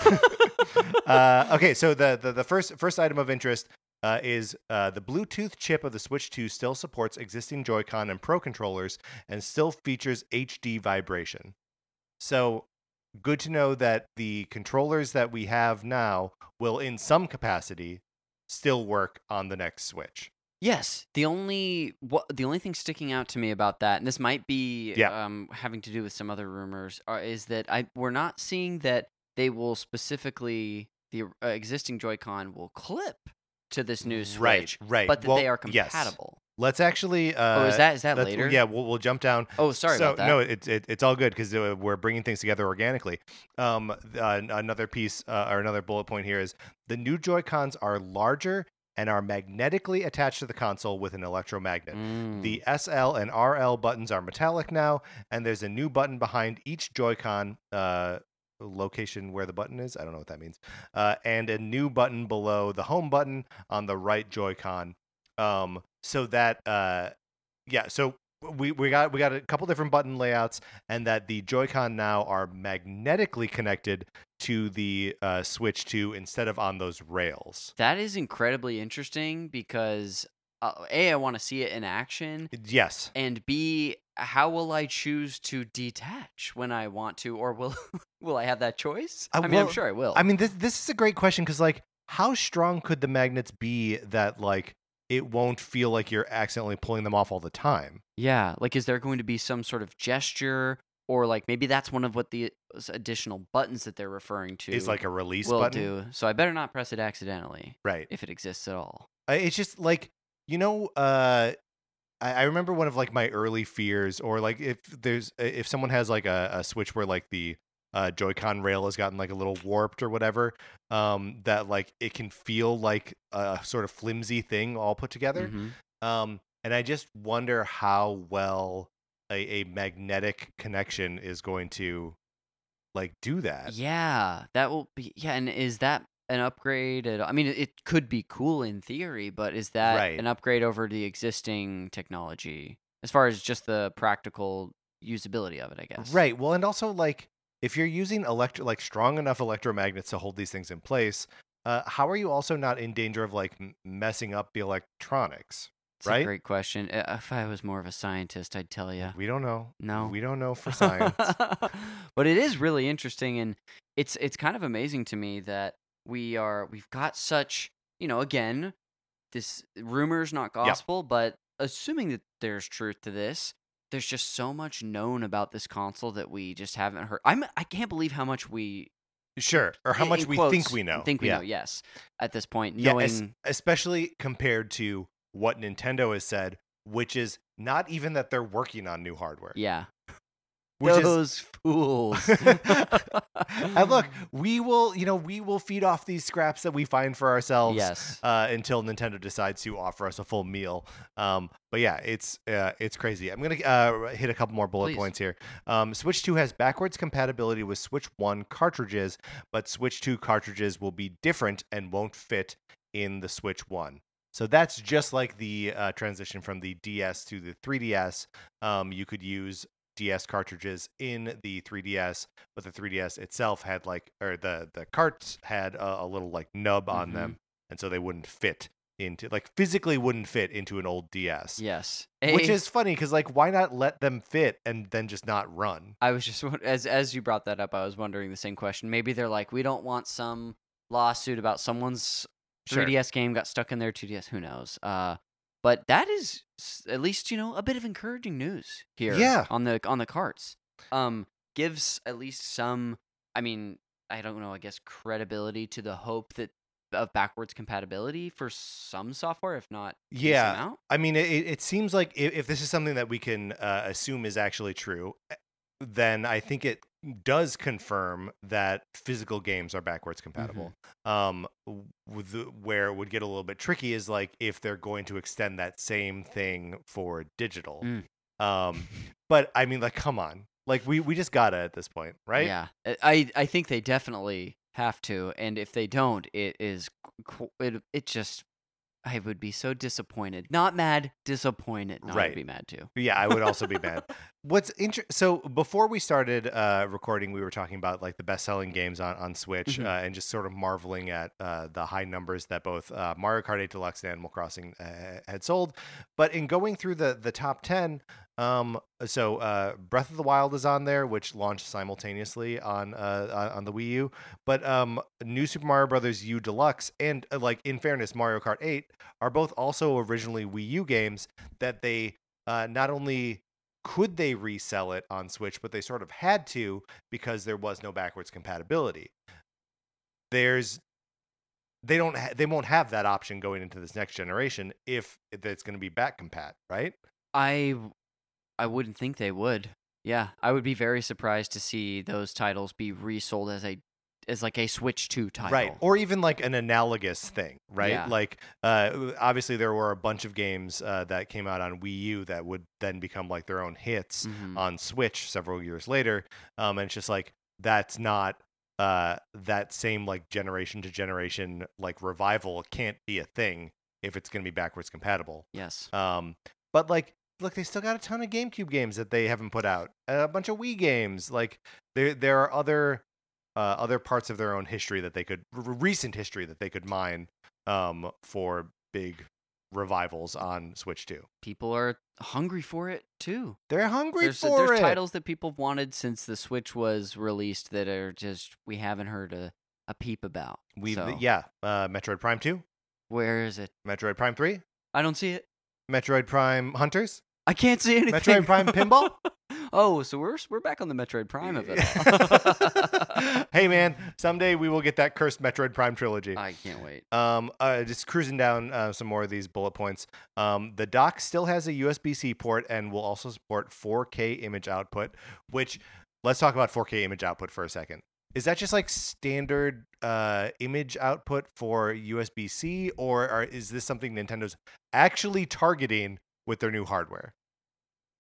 Okay, so the first item of interest is the Bluetooth chip of the Switch 2 still supports existing Joy-Con and Pro controllers and still features HD vibration. So good to know that the controllers that we have now will, in some capacity, still work on the next Switch. Yes, the only thing sticking out to me about that, and this might be having to do with some other rumors, is that we're not seeing that they will specifically the existing Joy-Con will clip to this new Switch, right? But that they are compatible. Yes. Let's actually. Is that later? Yeah, we'll jump down. Oh, sorry about that. No, it's all good because we're bringing things together organically. Another piece or another bullet point here is the new Joy-Cons are larger and are magnetically attached to the console with an electromagnet. The SL and RL buttons are metallic now, and there's a new button behind each Joy-Con, location where the button is. I don't know what that means. And a new button below the home button on the right Joy-Con. So that, so we got a couple different button layouts, and that the Joy-Con now are magnetically connected to the Switch 2 instead of on those rails. That is incredibly interesting because A, I want to see it in action. Yes. And B, how will I choose to detach when I want to, or will I have that choice? I'm sure I will. I mean, this is a great question because, like, how strong could the magnets be that, like, it won't feel like you're accidentally pulling them off all the time? Yeah, like, is there going to be some sort of gesture, or like maybe that's one of what the additional buttons that they're referring to is like a release will button? do. So I better not press it accidentally, right? If it exists at all. It's just like, I remember one of like my early fears, or like if someone has like a Switch where like the Joy-Con rail has gotten like a little warped or whatever, that like it can feel like a sort of flimsy thing all put together. And I just wonder how well a magnetic connection is going to like do that. Yeah, that will be. Yeah, and is that an upgrade? I mean, it could be cool in theory, but is that Right. an upgrade over the existing technology as far as just the practical usability of it? I guess. Right. Well, and also like if you're using like strong enough electromagnets to hold these things in place, how are you also not in danger of like messing up the electronics? It's right? a great question. If I was more of a scientist, I'd tell you. We don't know. No. We don't know for science. But it is really interesting, and it's kind of amazing to me that we've got such, again, this rumor's not gospel, but assuming that there's truth to this, there's just so much known about this console that we just haven't heard. I can't believe how much we Sure, or how much we think we know. Think we know, yes. At this point, knowing especially compared to what Nintendo has said, which is not even that they're working on new hardware. Yeah. Those fools. And look, we will feed off these scraps that we find for ourselves. Yes. Until Nintendo decides to offer us a full meal. But yeah, it's crazy. I'm gonna hit a couple more bullet points here. Switch 2 has backwards compatibility with Switch 1 cartridges, but Switch 2 cartridges will be different and won't fit in the Switch 1. So that's just like the transition from the DS to the 3DS. You could use DS cartridges in the 3DS, but the 3DS itself had the carts had a little like nub on them, and so they wouldn't fit into physically wouldn't fit into an old DS. Yes, which is funny because why not let them fit and then just not run? I was just as you brought that up, I was wondering the same question. Maybe they're like, we don't want some lawsuit about someone's 3DS game got stuck in their 2DS. Who knows? But that is at least a bit of encouraging news here. Yeah. On the carts, gives at least some. I mean, I don't know. I guess credibility to the hope that of backwards compatibility for some software, if not. Yeah. I mean, it seems like if this is something that we can assume is actually true, then I think it does confirm that physical games are backwards compatible. Where it would get a little bit tricky is if they're going to extend that same thing for digital. But I mean, come on, we just gotta at this point, right? Yeah, I think they definitely have to, and if they don't, it just. I would be so disappointed. Not mad, disappointed. No, I'd be mad too. Yeah, I would also be mad. What's so before we started recording, we were talking about the best-selling games on Switch and just sort of marveling at the high numbers that both Mario Kart 8 Deluxe and Animal Crossing had sold. But in going through the top 10, so Breath of the Wild is on there, which launched simultaneously on the Wii U. But New Super Mario Bros. U Deluxe and in fairness, Mario Kart 8 are both also originally Wii U games that they not only could they resell it on Switch, but they sort of had to because there was no backwards compatibility. They won't have that option going into this next generation if it's going to be back compat, right? I wouldn't think they would. Yeah, I would be very surprised to see those titles be resold as a Switch 2 title. Right, or even an analogous thing, right? Yeah. Obviously there were a bunch of games that came out on Wii U that would then become their own hits on Switch several years later. And it's just that's not that same generation to generation revival can't be a thing if it's going to be backwards compatible. Yes. But look, they still got a ton of GameCube games that they haven't put out. A bunch of Wii games. There are other parts of their own history that they could recent history that they could mine for big revivals on Switch 2. People are hungry for it too. They're hungry for it. There's titles that people wanted since the Switch was released that are just we haven't heard a peep about. Metroid Prime 2. Where is it? Metroid Prime 3. I don't see it. Metroid Prime Hunters. I can't see anything. Metroid Prime Pinball. Oh, so we're back on the Metroid Prime of it all. Hey man, someday we will get that cursed Metroid Prime trilogy. I can't wait. Just cruising down some more of these bullet points. The dock still has a USB-C port and will also support 4K image output. Which, let's talk about 4K image output for a second. Is that just standard image output for USB-C, or is this something Nintendo's actually targeting with their new hardware?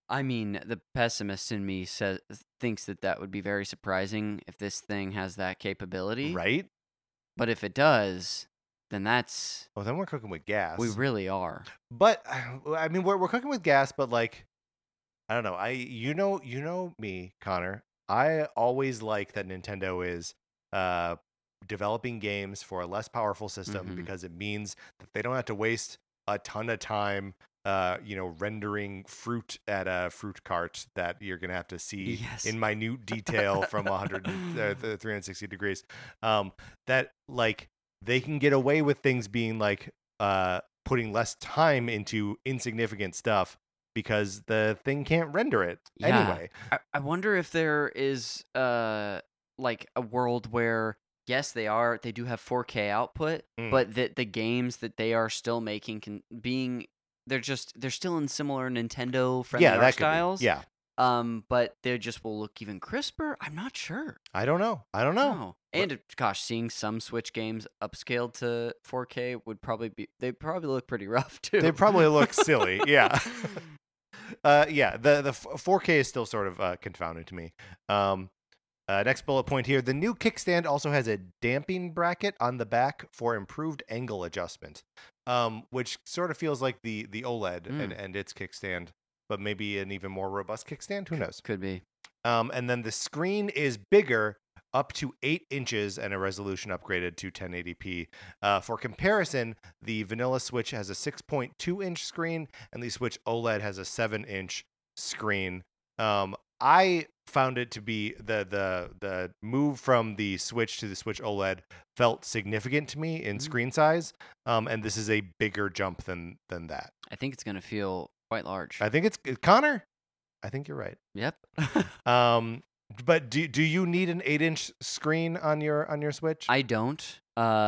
I mean, the pessimist in me thinks that would be very surprising if this thing has that capability. Right? But if it does, then that's... Well, then we're cooking with gas. We really are. But, I mean, we're cooking with gas, but, like, I don't know. You know me, Connor. I always like that Nintendo is developing games for a less powerful system because it means that they don't have to waste a ton of time rendering fruit at a fruit cart that you're going to have to see in minute detail from 360 degrees. That, like, they can get away with things being like putting less time into insignificant stuff because the thing can't render it anyway. I wonder if there is like a world where yes, they do have 4K output, but the games that they are still making they're still in similar Nintendo friendly art styles. Yeah. But they just will look even crisper. I'm not sure. I don't know. No. And gosh, seeing some Switch games upscaled to 4K they probably look pretty rough too. They probably look silly. Yeah. The 4K is still sort of confounding to me. Next bullet point here. The new kickstand also has a damping bracket on the back for improved angle adjustment, which sort of feels like the OLED and its kickstand, but maybe an even more robust kickstand. Who knows? Could be. And then the screen is bigger, up to 8 inches, and a resolution upgraded to 1080p. For comparison, the vanilla Switch has a 6.2-inch screen, and the Switch OLED has a 7-inch screen. I found it to be the move from the Switch to the Switch OLED felt significant to me in screen size, and this is a bigger jump than that. I think it's going to feel quite large. I think it's Connor. I think you're right. Yep. But do you need an 8-inch screen on your Switch? I don't.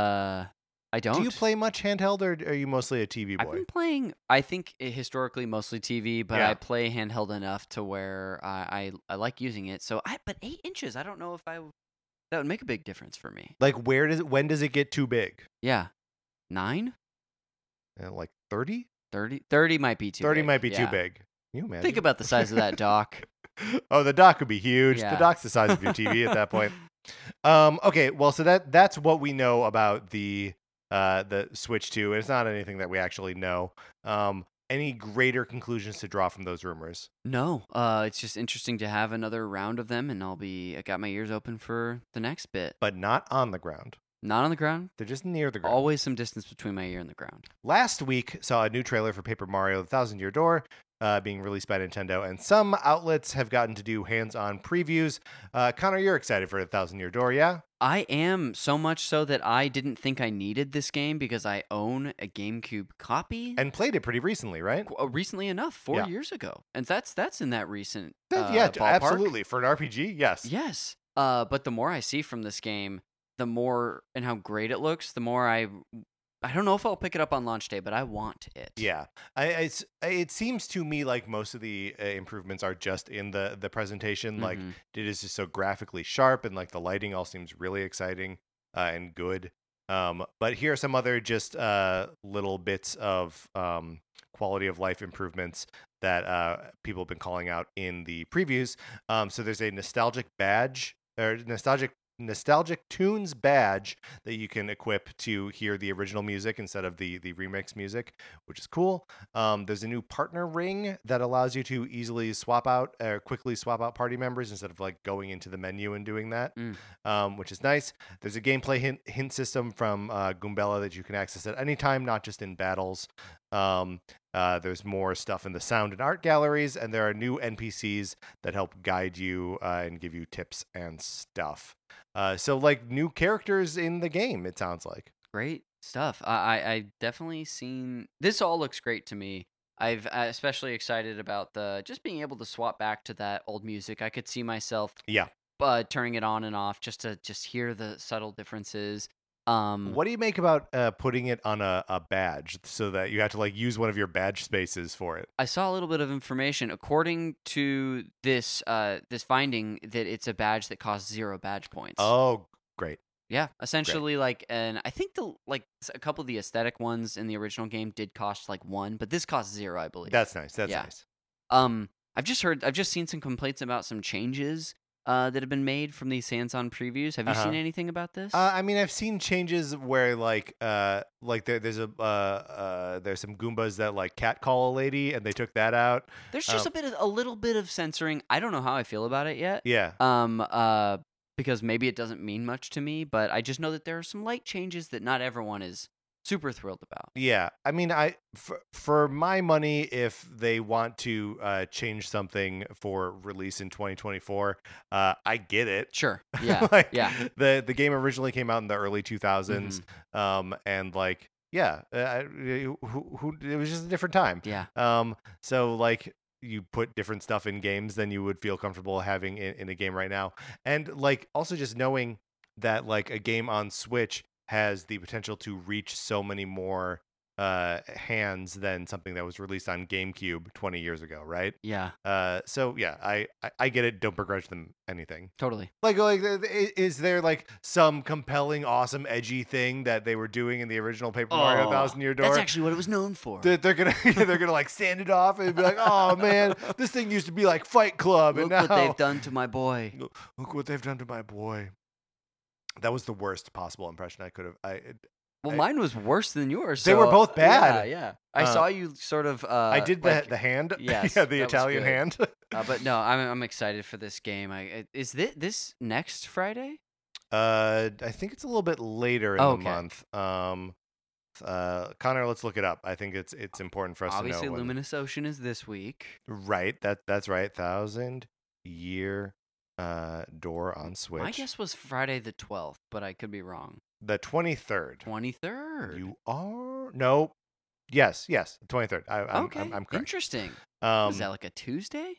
I don't. Do you play much handheld, or are you mostly a TV boy? I've been playing, I think, historically mostly TV, but I play handheld enough to where I like using it. But 8 inches, I don't know if that would make a big difference for me. Like, when does it get too big? Yeah. 9? Like 30? 30 might be too 30 big. might be too big. Can you imagine? Think about the size of that dock. Oh, the dock would be huge. Yeah. The dock's the size of your TV at that point. Okay, well, so that's what we know about the Switch 2. It's not anything that we actually know. Any greater conclusions to draw from those rumors? No. It's just interesting to have another round of them, and I got my ears open for the next bit. But not on the ground. Not on the ground. They're just near the ground. Always some distance between my ear and the ground. Last week saw a new trailer for Paper Mario: The Thousand-Year Door being released by Nintendo, and some outlets have gotten to do hands-on previews. Connor, you're excited for The Thousand-Year Door, yeah? I am, so much so that I didn't think I needed this game because I own a GameCube copy. And played it pretty recently, right? Recently enough, 4 years ago. And that's in that recent ballpark. Absolutely. For an RPG, yes. Yes. But the more I see from this game, the more, and how great it looks, the more I don't know if I'll pick it up on launch day, but I want it. Yeah. It seems to me like most of the improvements are just in the presentation. Like, it is just so graphically sharp, and like the lighting all seems really exciting and good. But here are some other just little bits of quality of life improvements that people have been calling out in the previews. So there's a nostalgic tunes badge that you can equip to hear the original music instead of the remix music, which is cool. There's a new partner ring that allows you to easily quickly swap out party members instead of like going into the menu and doing that, which is nice. There's a gameplay hint system from Goombella that you can access at any time, not just in battles. There's more stuff in the sound and art galleries, and there are new NPCs that help guide you and give you tips and stuff. So like new characters in the game, it sounds like. Great stuff. I definitely seen this. All looks great to me. I've especially excited about just being able to swap back to that old music. I could see myself turning it on and off just to hear the subtle differences. What do you make about putting it on a badge so that you have to like use one of your badge spaces for it? I saw a little bit of information. According to this finding, that it's a badge that costs 0 badge points. Oh, great. Yeah, essentially and I think a couple of the aesthetic ones in the original game did cost like 1, but this costs 0, I believe. That's nice. That's nice. I've just seen some complaints about some changes that have been made from these hands-on previews. Have you seen anything about this? I mean, I've seen changes where there's some Goombas that like catcall a lady, and they took that out. There's just a little bit of censoring. I don't know how I feel about it yet. Yeah. Because maybe it doesn't mean much to me, but I just know that there are some light changes that not everyone is super thrilled about. Yeah, I mean, for my money, if they want to change something for release in 2024, I get it. Sure. Yeah. Yeah. The game originally came out in the early 2000s, and like, yeah, it was just a different time. Yeah. So like, you put different stuff in games than you would feel comfortable having in a game right now, and like also just knowing that like a game on Switch has the potential to reach so many more hands than something that was released on GameCube 20 years ago, right? Yeah. So yeah, I get it. Don't begrudge them anything. Totally. Like, is there like some compelling, awesome, edgy thing that they were doing in the original Paper Mario Thousand Year Door? That's actually what it was known for. They're gonna like sand it off and be like, oh man, this thing used to be like Fight Club, and now look what they've done to my boy. Look what they've done to my boy. That was the worst possible impression I could have. Mine was worse than yours. They were both bad. Yeah. I saw you sort of. I did the hand. Yes, yeah, the Italian hand. But no, I'm excited for this game. Is this next Friday? I think it's a little bit later in the month. Connor, let's look it up. I think it's important for us Obviously, to know. Luminous Ocean is this week. Right. That's right. 1,000 Year Door on Switch. My guess was Friday the 12th, but I could be wrong. The 23rd. 23rd. You are? No. Yes. 23rd. I'm correct. Interesting. Is that like a Tuesday?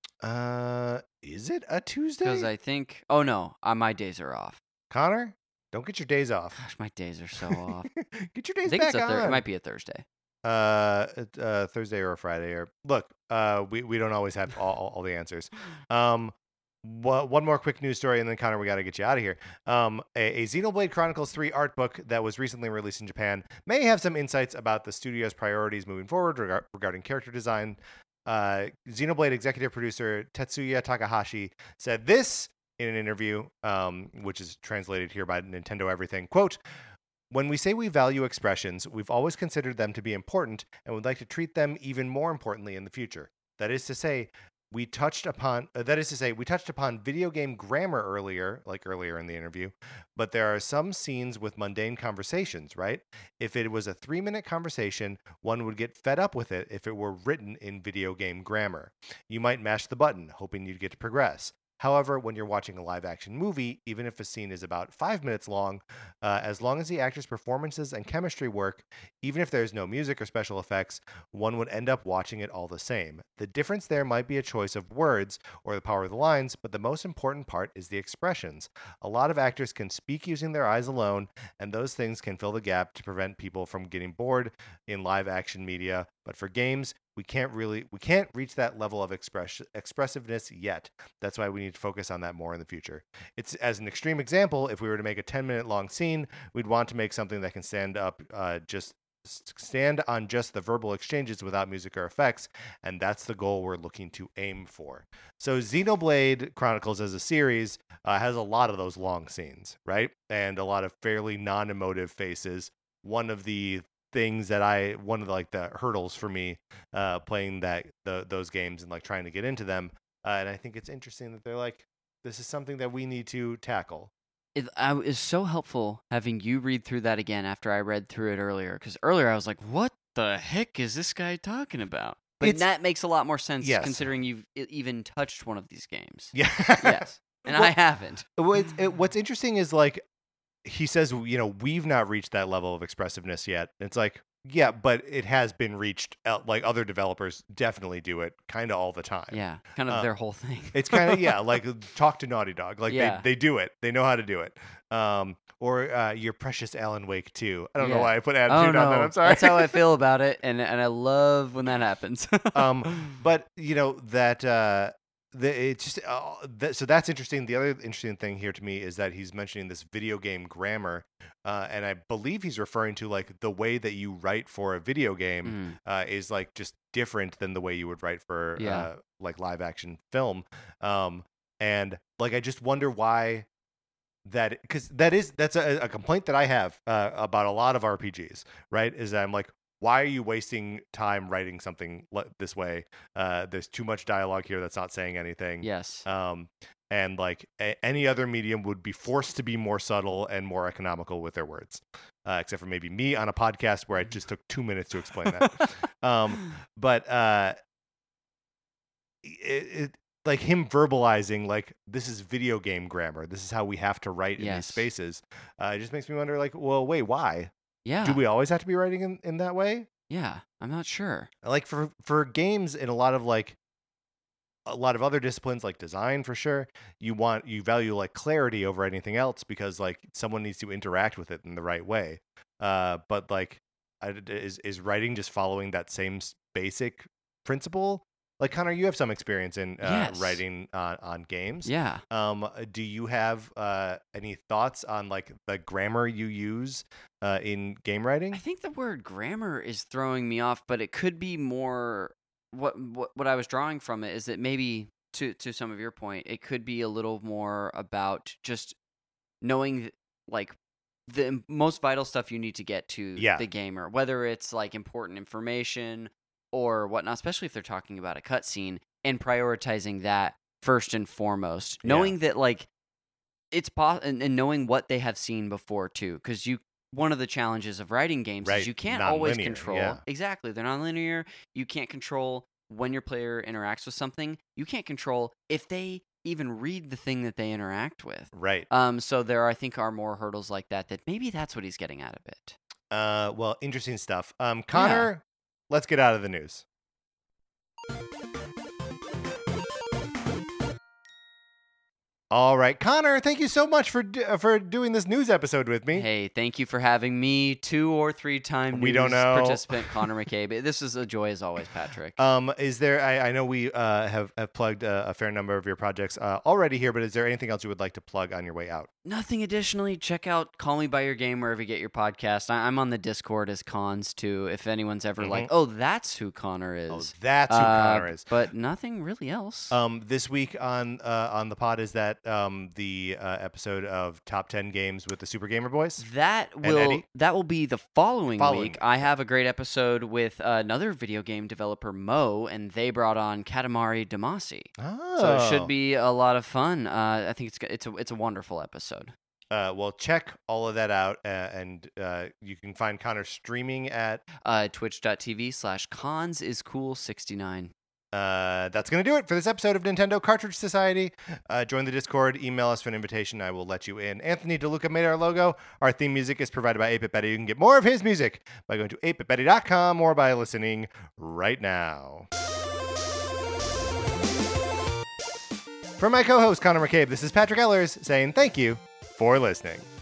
Is it a Tuesday? Because I think. Oh no, my days are off. Connor, don't get your days off. Gosh, my days are so off. Get your days back on. It might be a Thursday. Thursday or a Friday. Or look, we don't always have all the answers. One more quick news story, and then Connor, we got to get you out of here. A Xenoblade Chronicles 3 art book that was recently released in Japan may have some insights about the studio's priorities moving forward regarding character design. Xenoblade executive producer Tetsuya Takahashi said this in an interview, which is translated here by Nintendo Everything. Quote, "When we say we value expressions, we've always considered them to be important and would like to treat them even more importantly in the future. That is to say, we touched upon video game grammar earlier in the interview, but there are some scenes with mundane conversations, right? If it was a 3-minute conversation, one would get fed up with it if it were written in video game grammar. You might mash the button, hoping you'd get to progress. However, when you're watching a live-action movie, even if a scene is about 5 minutes long, as long as the actors' performances and chemistry work, even if there's no music or special effects, one would end up watching it all the same. The difference there might be a choice of words or the power of the lines, but the most important part is the expressions. A lot of actors can speak using their eyes alone, and those things can fill the gap to prevent people from getting bored in live-action media. But for games, we can't reach that level of expressiveness yet. That's why we need to focus on that more in the future. It's as an extreme example, if we were to make a 10-minute long scene, we'd want to make something that can stand on just the verbal exchanges without music or effects, and that's the goal we're looking to aim for." So Xenoblade Chronicles as a series has a lot of those long scenes, right? And a lot of fairly non-emotive faces. One of the hurdles for me playing those games and like trying to get into them, and I think it's interesting that they're like, this is something that we need to tackle. It's so helpful having you read through that again after I read through it earlier, because earlier I was like, what the heck is this guy talking about? But that makes a lot more sense, considering you've even touched one of these games. Yeah. Yes. And I haven't. What's interesting is like, he says, we've not reached that level of expressiveness yet. It's like, yeah, but it has been reached. Like, other developers definitely do it kind of all the time. Yeah, kind of their whole thing. It's kind of, like, talk to Naughty Dog. Like, they do it. They know how to do it. Or your precious Alan Wake 2. I don't know why I put attitude on that. I'm sorry. That's how I feel about it, and I love when that happens. But, that... so that's interesting. The other interesting thing here to me is that he's mentioning this video game grammar, and I believe he's referring to like the way that you write for a video game is like just different than the way you would write for like live action film. And like I just wonder why that, because that's a complaint that I have about a lot of RPGs, right? Is that I'm like, why are you wasting time writing something this way? There's too much dialogue here that's not saying anything. Yes. And like any other medium would be forced to be more subtle and more economical with their words, except for maybe me on a podcast where I just took 2 minutes to explain that. But like him verbalizing like this is video game grammar. This is how we have to write in these spaces. It just makes me wonder like, well, wait, why? Yeah. Do we always have to be writing in that way? Yeah, I'm not sure. Like for games in a lot of other disciplines like design, for sure, you value like clarity over anything else because like someone needs to interact with it in the right way. But like, is writing just following that same basic principle? Like, Connor, you have some experience in writing on games. Yeah. Do you have any thoughts on like the grammar you use in game writing? I think the word grammar is throwing me off, but it could be more. What I was drawing from it is that maybe to some of your point, it could be a little more about just knowing like the most vital stuff you need to get to the gamer, whether it's like important information or whatnot, especially if they're talking about a cutscene, and prioritizing that first and foremost. Knowing that like it's and knowing what they have seen before too, because one of the challenges of writing games is you can't always control. Yeah. Exactly, they're non-linear. You can't control when your player interacts with something. You can't control if they even read the thing that they interact with. Right. So there, I think, are more hurdles like that maybe that's what he's getting out of it. Well, interesting stuff. Connor, let's get out of the news. All right, Connor, thank you so much for doing this news episode with me. Hey, thank you for having me, 2 or 3 time news participant Connor McCabe. This is a joy as always, Patrick. Is there? I know we have plugged a fair number of your projects already here, but is there anything else you would like to plug on your way out? Nothing additionally. Check out Call Me by Your Game wherever you get your podcast. I'm on the Discord as Cons too. If anyone's ever like, oh, that's who Connor is. Oh, that's who Connor is. But nothing really else. This week on the pod is that the episode of Top 10 Games with the Super Gamer Boys. That will be the following week. I have a great episode with another video game developer, Mo, and they brought on Katamari Damacy. Oh. So it should be a lot of fun. I think it's a wonderful episode. Well, check all of that out, and you can find Connor streaming at twitch.tv/consiscool69. That's going to do it for this episode of Nintendo Cartridge Society. Join the Discord, email us for an invitation. I will let you in. Anthony DeLuca made our logo. Our theme music is provided by 8-Bit Betty. You can get more of his music by going to 8bitbetty.com or by listening right now. For my co-host, Connor McCabe, this is Patrick Ellers saying thank you for listening.